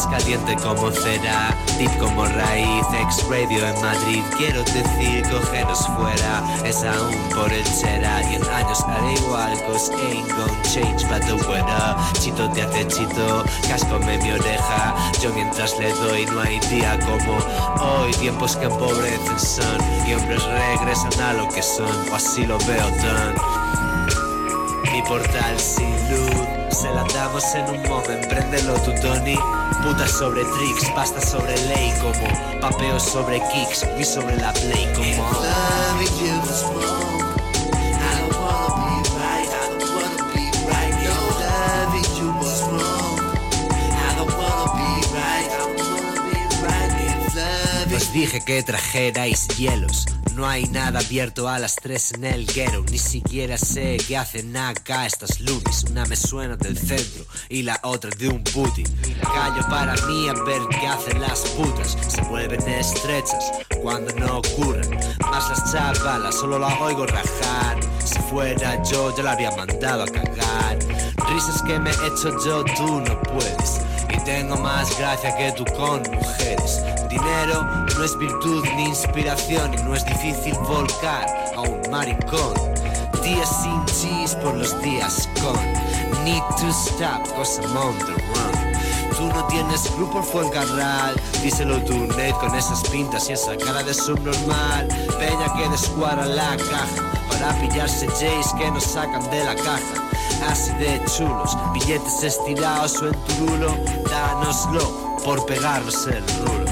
caliente como cera, deep como raíz, ex-radio en Madrid. Quiero decir, cogeros fuera, es aún por el chera. Y en años haré igual, cause ain't gon' change but the weather. Chito te hace chito, cascome mi oreja. Yo mientras le doy no hay día como hoy. Tiempos que empobrecen son, y hombres regresan a lo que son, o así lo veo done. Mi portal sin luz, se la damos en un moment, préndelo tú Tony. Putas sobre tricks, pasta sobre ley como papeo sobre kicks, y sobre la play como loving you was wrong. I don't wanna be right, I don't wanna be right. No, loving you was wrong. I don't wanna be right, I don't wanna be right. If loving Os dije que trajerais hielos. No hay nada abierto a las tres en el ghetto. Ni siquiera sé qué hacen acá estas lunis. Una me suena del centro y la otra de un puti. Callo para mí a ver qué hacen las putas. Se vuelven estrechas cuando no ocurren. Más las chavalas solo la oigo rajar. Si fuera yo ya la habría mandado a cagar. Risas que me he hecho yo tú no puedes. Y tengo más gracia que tú con mujeres. Dinero no es virtud ni inspiración, y no es difícil volcar a un maricón. Días sin cheese por los días con need to stop cause I'm on the run. Tú no tienes grupo Fuencarral, díselo tú Nate con esas pintas y esa cara de subnormal. Peña que descuadra la caja para pillarse Jays que nos sacan de la caja. Así de chulos, billetes estirados o en turulo, dánoslo por pegarnos el rulo.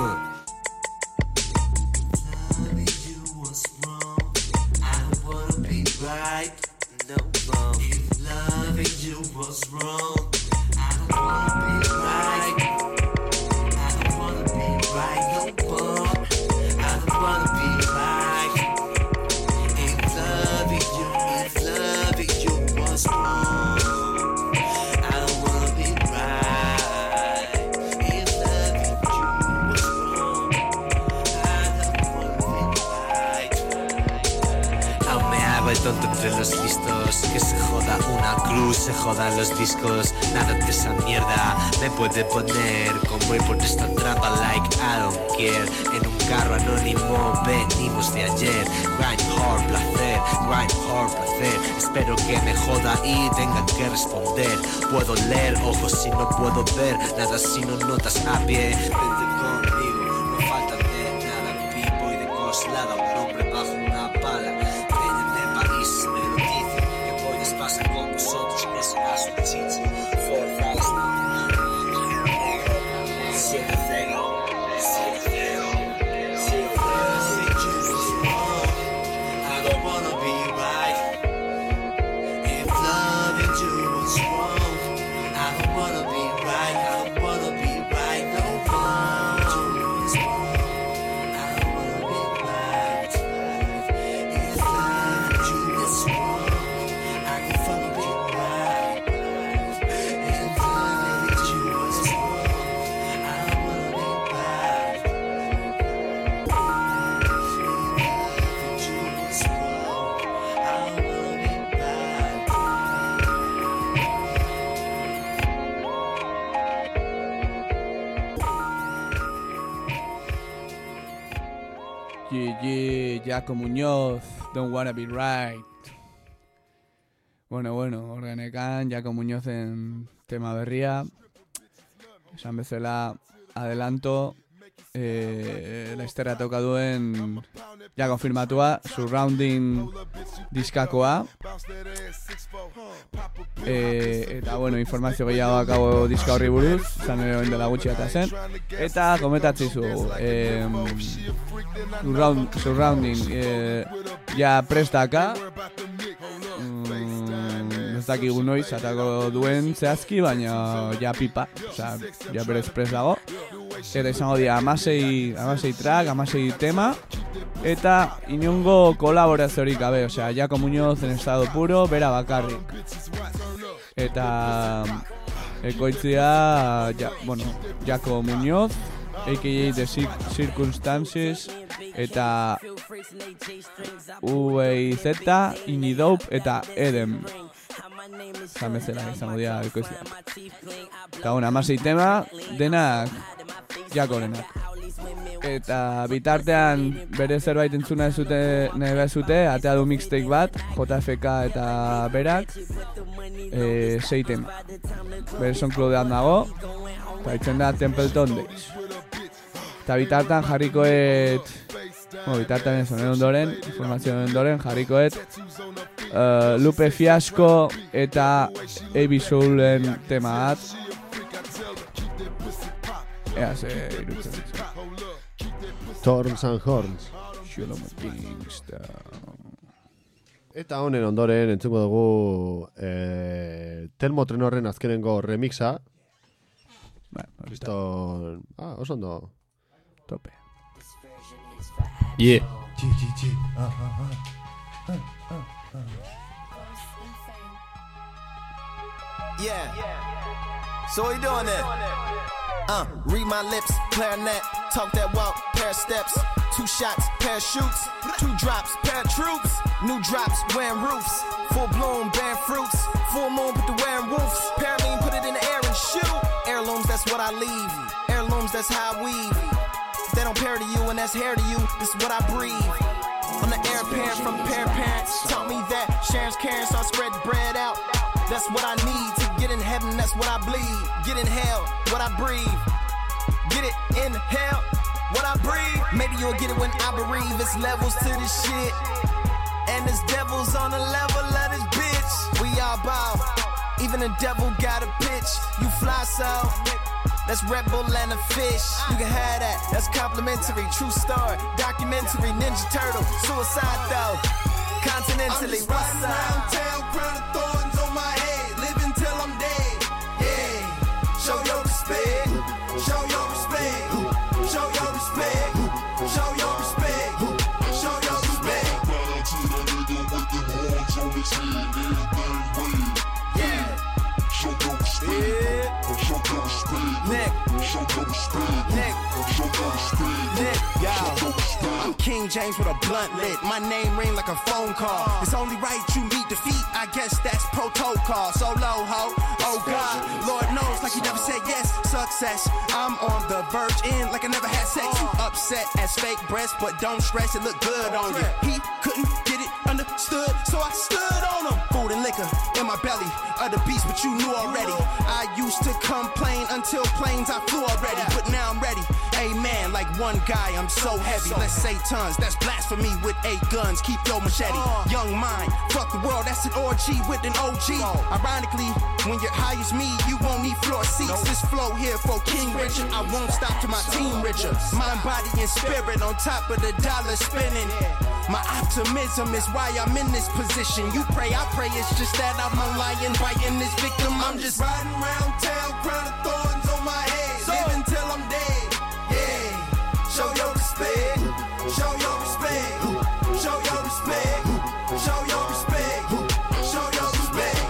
Entre los listos, que se joda una cruz, se jodan los discos, nada de esa mierda me puede poner como ir por esta trampa like I don't care. En un carro anónimo venimos de ayer, grind hard placer, grind hard placer. Espero que me joda y tenga que responder. Puedo leer ojos si no puedo ver nada si no notas a pie. Vente conmigo, no falta de nada, vivo y de coslada, un hombre bajo una pala. Me lo dicen, que pollas pasa con vosotros, no serás un chichi. Four thousand, siete cero, siete cero, siete cero. I don't wanna be right. If loving you was wrong, I don't wanna be right, I don't wanna be right. No, loving you was wrong, I don't wanna be right. If loving you was wrong, I can fucking be right. If loving you was wrong, I don't wanna be right. If loving you was wrong, I don't wanna be right. G G, Jaco Muñoz, Don't Wanna Be Right. Bueno, bueno, organekan, Jaco Muñoz en tema berria. Esan bezala, adelanto, eh, laizterra toka duen, ja konfirmatua, Surrounding diskakoa. Eh, eta, bueno, informazio gehiago akabo diska horri buruz, zan ere oin dela gutxi eta zen. Eta, komentatzizu, eh, surround, Surrounding, eh, ja prestaka, mm, ez dakigu noiz atako duen zehazki, baina ja pipa, oza, ja berez prest dago. Eta izango dira amasei, amasei track, amasei tema. Eta inongo kolaboraziorik gabe, osea, Jaco Muñoz en estado puro, bera bakarrik. Eta ekoitzia, ja, bueno, Jaco Muñoz, a k a. The Circumstances, eta U E Z, Inidope, eta Edem. Esan bezala izango dira ekoizleak. Eta bueno, amasei tema, denak jakorenak. Eta bitartean bere zerbait entzuna zute nahi bezute, atea du mixtape bat, J F K eta berak, e, sei tema. Bere SoundCloudean dago, eta itzen da Templeton Days. Eta bitartean jarrikoet, bueno, bitartean ez honen ondoren, informazioen ondoren, jarrikoet uh, Lupe Fiasco eta A B Soulen tema bat. Ea ze irutzen ditzen. Thorns and Horns. Eta honen ondoren entzuko dugu eh, Telmo Trenorren azkenengo remixa. Listo. Ah, oso ondo. Tope. Yeah. Yeah. So what you doing there? Uh, read my lips, clarinet, talk that walk, pair of steps, two shots, pair of shoots, two drops, pair of troops, new drops, wearing roofs, full bloom, bearing fruits, full moon, put the wearing wolves, paraline, put it in the air and shoot. Heirlooms, that's what I leave. Heirlooms, that's how I weave. If they don't pair to you and that's hair to you, this is what I breathe. I'm the heir apparent from parent parents, taught me that sharing's caring, so I spread the bread out. That's what I need to get in heaven, that's what I bleed. Get in hell, what I breathe. Get it in hell, what I breathe. Maybe you'll get it when I bereave. It's levels to this shit, and there's devils on the level of this bitch. We all bow, even the devil got a pitch. You fly so, that's Red Bull and a fish. You can have that, that's complimentary. True story, documentary, Ninja Turtle, suicide though. Continentally, what's up? Round town, crown of thorns on my head, living till I'm dead. Yeah, show your respect, show your respect, show your respect, show your respect, show your respect. Yeah, show your respect, show your respect, Nick, show your respect, Nick, show your respect, Nick, yo. I'm King James with a blunt lit. My name ring like a phone call. It's only right you meet defeat. I guess that's protocol. So low ho, oh God, Lord knows like he never said yes. Success, I'm on the verge in like I never had sex. You upset as fake breast, but don't stress, it look good on you. He couldn't get it understood, so I stood on him. Food and liquor in my belly, other beast, but you knew already. I used to complain until planes I flew already, but now I'm ready. Amen, like one guy, I'm so heavy. Let's say tons, that's blasphemy with eight guns. Keep your machete, young mind. Fuck the world, that's an orgy with an O G. Ironically, when you're high as me, you won't need floor seats. This flow here for King Richard, I won't stop till my team richer. Mind, body, and spirit on top of the dollar spinning. My optimism is why I'm in this position. You pray, I pray, it's just that I'm a lion biting this victim. I'm just riding around town, crown of thorns on my head, living till I'm dead. Yeah, show your respect, show your respect, show your respect, show your respect, show your respect.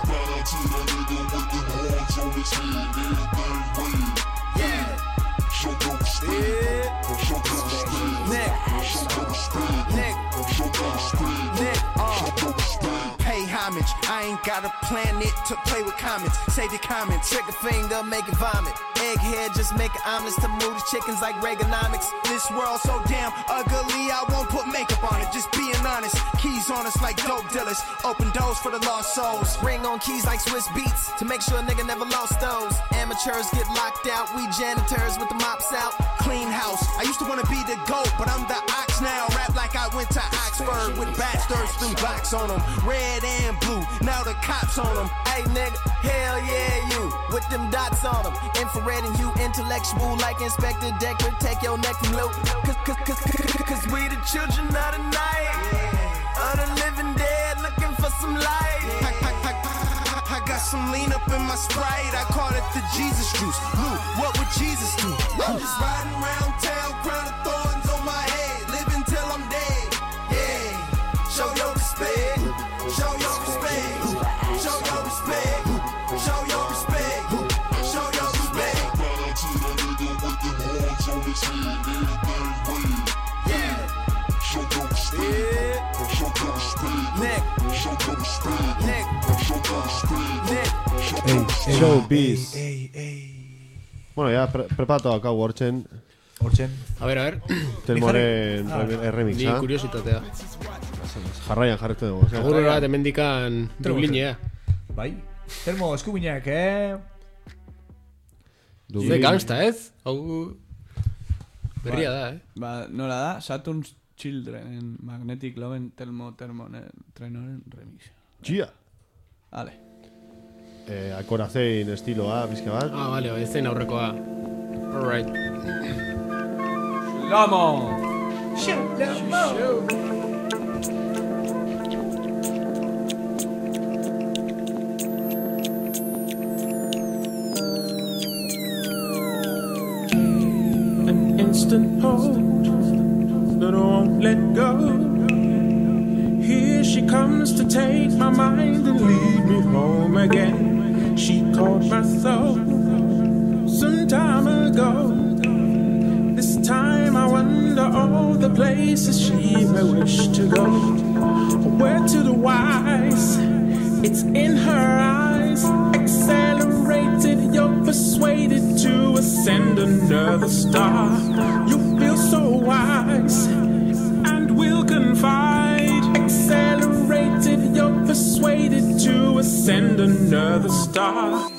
Yeah, show your respect, show your respect, Nick, Nick, Nick, uh, pay homage. I ain't got a planet to play with comments. Save your comments, trigger finger, make it vomit. Egghead, just make it omelets to move these chickens like Reaganomics. This world so damn ugly, I won't put makeup on it, just being honest. Keys on us like dope dealers, open doors for the lost souls. Ring on keys like Swiss Beats, to make sure a nigga never lost those. Amateurs get locked out, we janitors with the mops out. Clean house, I used to wanna be the GOAT, but I'm the ox now. Rap like I went to Oxford with bastards, them blocks on them. Red and blue, now the cops on them. Hey nigga, hell yeah you, with them dots on them. Infrared and you intellectual like Inspector Decker, take your neck from loot. Cause, cause, cause, cause, cause we the children of the night, of the living dead looking for some light. I, I, I, I, I got some lean up in my Sprite, I call it the Jesus juice. Lou, what would Jesus do? I'm just riding around town, crown of thorns on my head, living till I'm dead. Yeah, show your respect, show your respect, show your respect, show your respect, show your respect. Yeah, show your respect, Nick, show your Showbiz. Bueno, ya pre preparatu akau hortzen. Hortzen. A ver, a ver. Telmoren remix, Ni ha? kuriositatea. Jarraian jarretu dugu. Seguro bat hemendikan Dublinea. Bai. Termo eskubinak, eh? Ze gangsta, ez? Hau berria da, eh? Ba, nola da? Saturn's Children, Magnetic Loven, Telmo, Termo, Trenoren remix. Txia. Vale. Eh, akorazein estiloa, bizka bat. Ah, vale, ez zen aurrekoa. Alright. Lamo! An instant hold that I won't let go. Here she comes to take my mind and lead me home again. She caught my soul some time ago. This time I wonder all the places she may wish to go. Where to the wise? It's in her eyes. Accelerated, you're persuaded to ascend another star. You feel so wise and will confide. Accelerated, you're persuaded to ascend another star.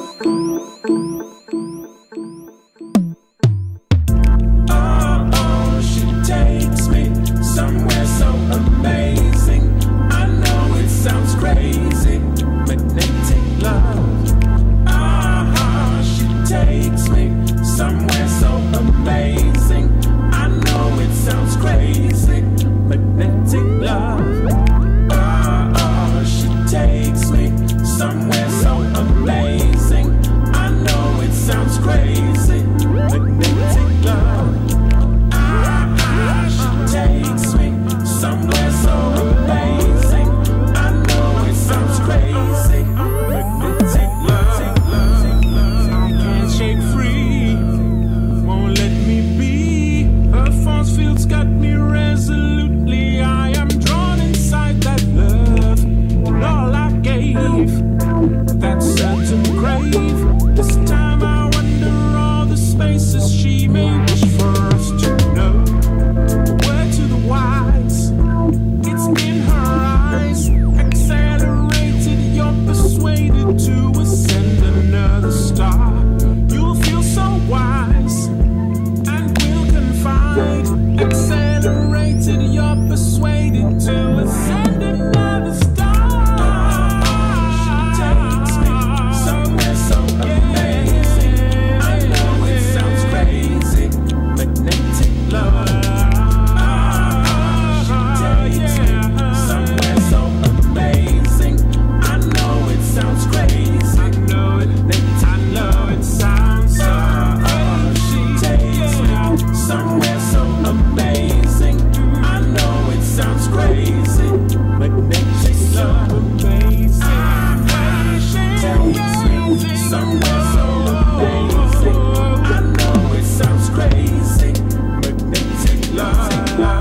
Oh, oh, she takes me somewhere so amazing. I know it sounds crazy, magnetic love. Ah, she takes me somewhere so amazing. I know it sounds crazy, magnetic love. Ah, ah, she takes me somewhere so amazing. I know it sounds crazy, magnetic love. Ah, ah, she takes me somewhere so amazing. I know it sounds crazy, magnetic love. I can't shake free, won't let me be. Her force field's got me resolutely. I am drawn inside that love, and all I gave, that certain crave. This time I wonder all the spaces she may wish for us to know. Word to the wise, it's in her eyes. Accelerated, you're persuaded to ascend another star. You'll feel so wise and will confide. Accelerated, you're persuaded to ascend another star. She takes me somewhere so amazing. I know it sounds crazy, magnetic love. She takes me somewhere so amazing. I know it sounds crazy. I know it. I know it sounds so. She takes me somewhere so amazing. I know it sounds crazy, magnetic love. Amazing. She takes me somewhere so amazing. I know it sounds crazy, magnetic love.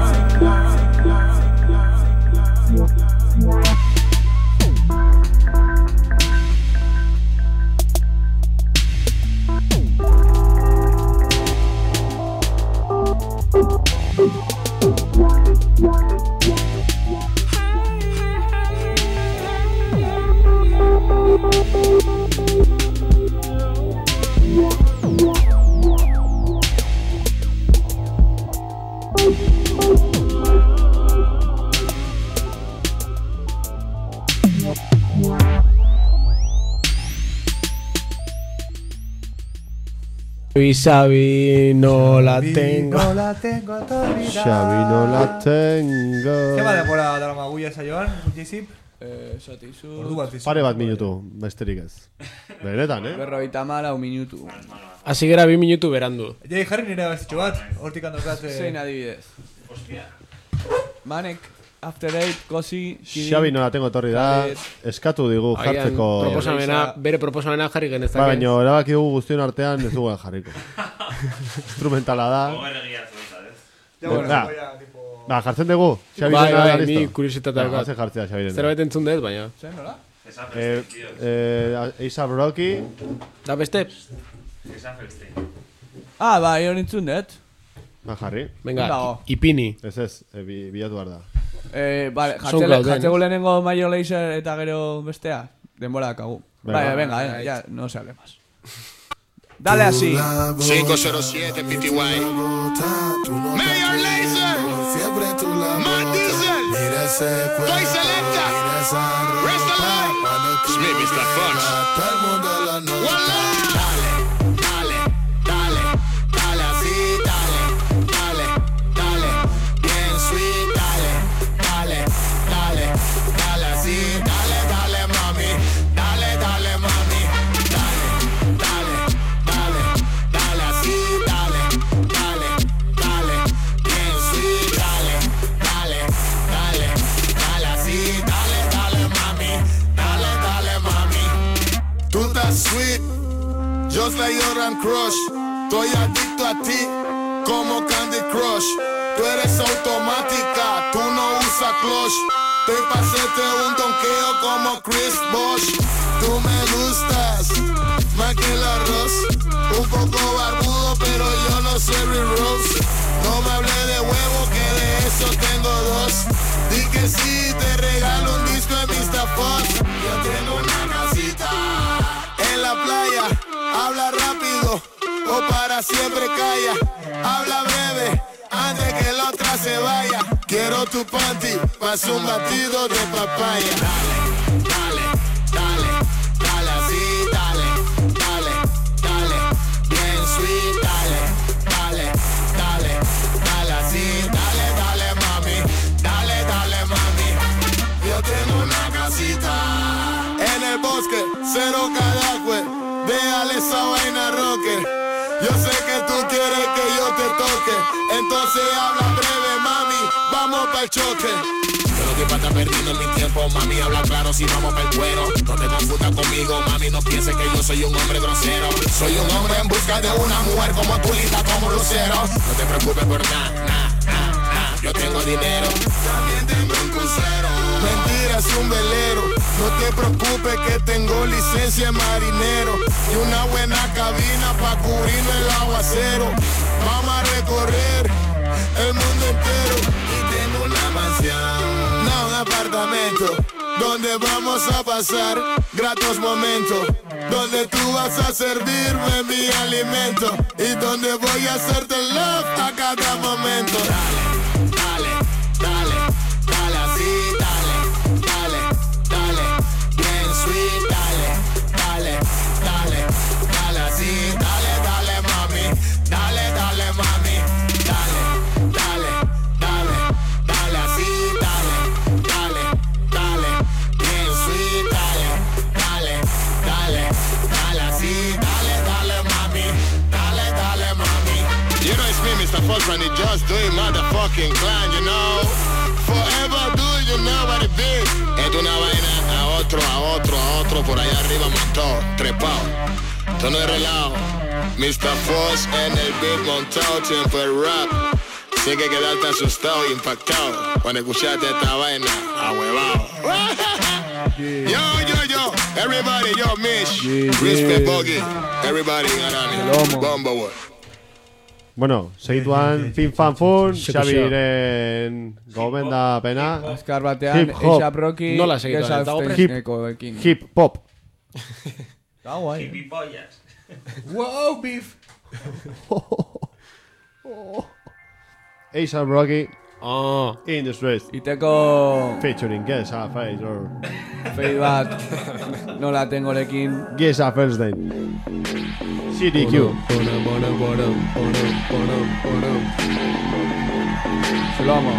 Xabi, Xabi, no la tengo. No la tengo autoridad. Xabi, no la tengo. Zema denbora dara maguia saioan, J-Zip? Eh, satizu... Ordu bat izan. Pare bat minutu, besterik ez. Benetan, eh? Berroita mala, un minutu. Hasi gara bi minutu berandu. Jai, jarri nire abestitxo bat, hortik handokat... Zein adibidez. Manek, After Eight, Kosi... Xabi no la tengo torri da, eskatu digu jartzeko... Proposamena, bere proposamena jarri genezake. Ba, baina erabaki dugu guztion artean ez dugu jarriko. Instrumentala da. Ja, bueno, Da. ya, tipo... Ba, jartzen dugu. Xabi Bai, dena bai, listo. ni kuriositatea Ba, daukat. haze jartzea Xabi dena. Zerbait entzun dut, baina. Zer, nola? Eh, eh, A$ap Rocky. Da beste? Ah, bai, hori entzun dut. Ba, jarri. Venga, Dago. ipini. Ez ez, eh, bi- bilatu behar da. Eh, vale, Soundclouden, jartzeko eh? lehenengo Major Lazer eta gero bestea. Denbora dakagu. Venga. Vale, venga, eh, ya, no se hable más. Dale así. cinco cero siete P T Y. Mayor Lazer. Matt Diesel. Toy Selecta. Rest alive. Smith, mister Fox. Wallah. Dale, dale, dale así, dale, dale, dale, bien sweet, dale, dale, dale, dale así, dale, dale mami, dale, dale mami, dale, dale, dale, dale así, dale, dale, dale, bien sweet, dale, dale, dale, dale así, dale, dale mami, dale, dale mami. Tú estás sweet, just like your and crush. Estoy adicto a ti, como Candy Crush. Tú eres automática, tú no usas clutch. Estoy pa' hacerte un donqueo como Chris Bosh. Tú me gustas, más que el arroz. Un poco barbudo, pero yo no soy Rick Rose. No me hablé de huevo, que de eso tengo dos. Di que sí, te regalo un disco de mister Fox. Yo tengo una casita en la playa. Habla rápido o para siempre calla. Habla breve antes que la otra se vaya. Quiero tu panty, paso un batido de papaya. Dale, dale, dale, dale así, dale, dale, dale, bien sweet, dale, dale, dale, dale así, dale, dale mami, dale, dale mami. Yo tengo una casita en el bosque, cero cadacue, déjale esa vaina rocker. Yo sé que tú quieres que yo te toque, entonces habla breve, mami, vamos pa'l choque. Pero que para estar perdiendo mi tiempo, mami, habla claro si vamos pa'l cuero. No te confundas conmigo, mami, no pienses que yo soy un hombre grosero. Soy un hombre en busca de una mujer como tú, linda como un lucero. No te preocupes por nada, nada, nada, nada. Yo tengo dinero, también tengo un crucero. Mentira, es un velero. No te preocupes que tengo licencia de marinero y una buena cabina pa' cubrirme el aguacero. Vamos a recorrer el mundo entero y tengo una mansión, no un apartamento, donde vamos a pasar gratos momentos, donde tú vas a servirme mi alimento y donde voy a hacerte love a cada momento. Dale, dale, dale, dale así, dale, dale, dale, bien sweet, dale, dale, dale, dale así, dale, dale mami, dale, dale mami, dale, dale, dale, dale así, dale, dale, dale, bien sweet, dale, dale, dale, dale así, dale, dale mami, dale, dale mami. You know it's me, mister Fox, and it just doing motherfucking clan, you know. Forever do you know what it is. Es de una vaina a otro, a otro, a otro, por allá arriba montado, trepado. Esto no es relajo. mister Fox en el beat montado, tiempo el rap. Sé que quedarte asustado y impactado cuando escuchaste esta vaina, ahuevado. Yo, yo, yo, everybody, yo, Mish, Yeah, Respect yeah. Boggy, everybody in Arani, Lomo. Bomba World. Bueno, segituan fin fan fun, Xabiren gomendapena. Azkar batean, Hip hop. A$ap Rocky, Nola segitu, Gesa dago prest? Fresnekoekin. Hip hop. Está guai. Hipipollas. Wow, beef. A$ap Rocky Oh, in the streets. Iteko Featuring Gesa Face or fade bat nola tengorekin. Gesa Thursday. C D Q. Shlomo.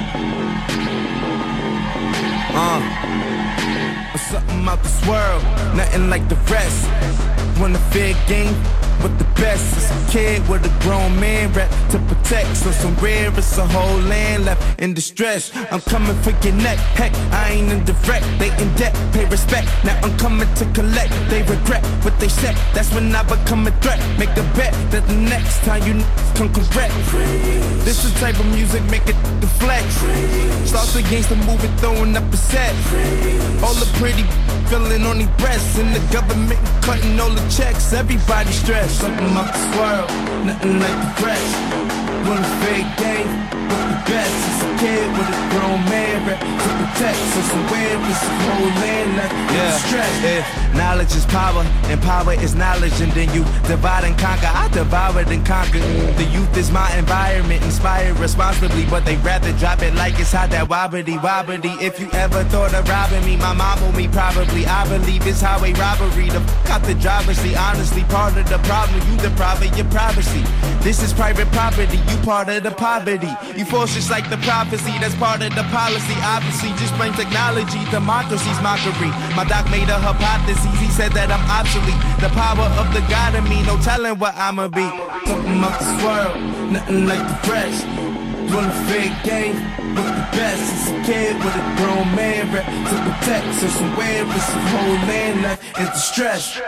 Uh, I'm something out this world, nothing like the rest. When the fair game with the best as a kid with a grown man rap to protect. So some rare, it's a whole land left in distress. I'm coming for your neck, heck, I ain't in direct. They in debt, pay respect. Now I'm coming to collect. They regret what they said. That's when I become a threat. Make a bet that the next time you come correct. This the type of music make it deflect. Starts against the movie, throwing up a set. All the pretty feeling on their breasts, and the government cutting all the checks. Everybody stressed. Something up this world, nothing like the rest. One fake game with the best. As a kid with a grown man rap to protect. So somewhere it's a whole land left in stress. If knowledge is power and power is knowledge, and then you divide and conquer, I devour it and conquer. The youth is my environment, inspired responsibly, but they rather drop it like it's hot, that wobbly wobbly. If you ever thought of robbing me, my mom will me probably. I believe it's highway robbery. The f*** out the driver's seat, honestly part of the problem. You the private, your privacy. This is private property, you part of the poverty. You force just like the prophecy, that's part of the policy. Obviously, just blame technology, democracy's mockery. My doc made a hypothesis, he said that I'm obsolete. The power of the God in me, no telling what I'ma be. Something up this world, nothing like the rest. One fake game with the best. As a kid with a grown man rap to protect. So somewhere it's a whole land left in distress.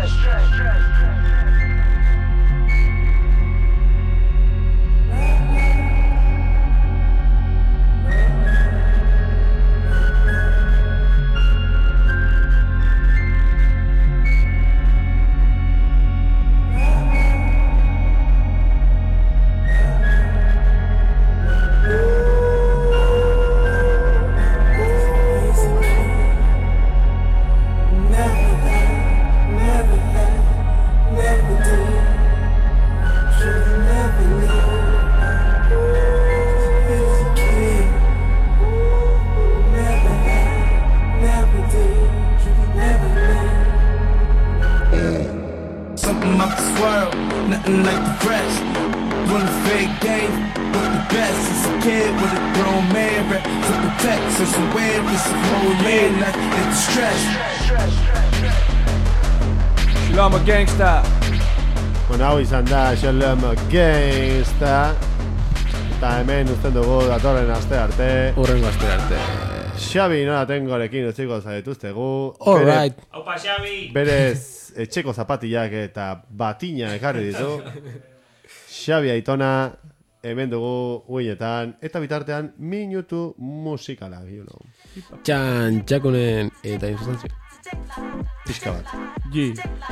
Shalom Gangsta. Bueno, hau izan da Shalom Gangsta. Eta hemen uzten dugu datorren aste arte. Urrengo aste arte. Xabi nola tengorekin utziko zaituztegu. All right. Aupa Xabi. Berez etxeko zapatillak eta batina ekarri ditu. Xabi Aitona hemen dugu uinetan. Eta bitartean minutu musikalak, you know. Txan, txakunen eta insustantzio. Pixka bat. Ji.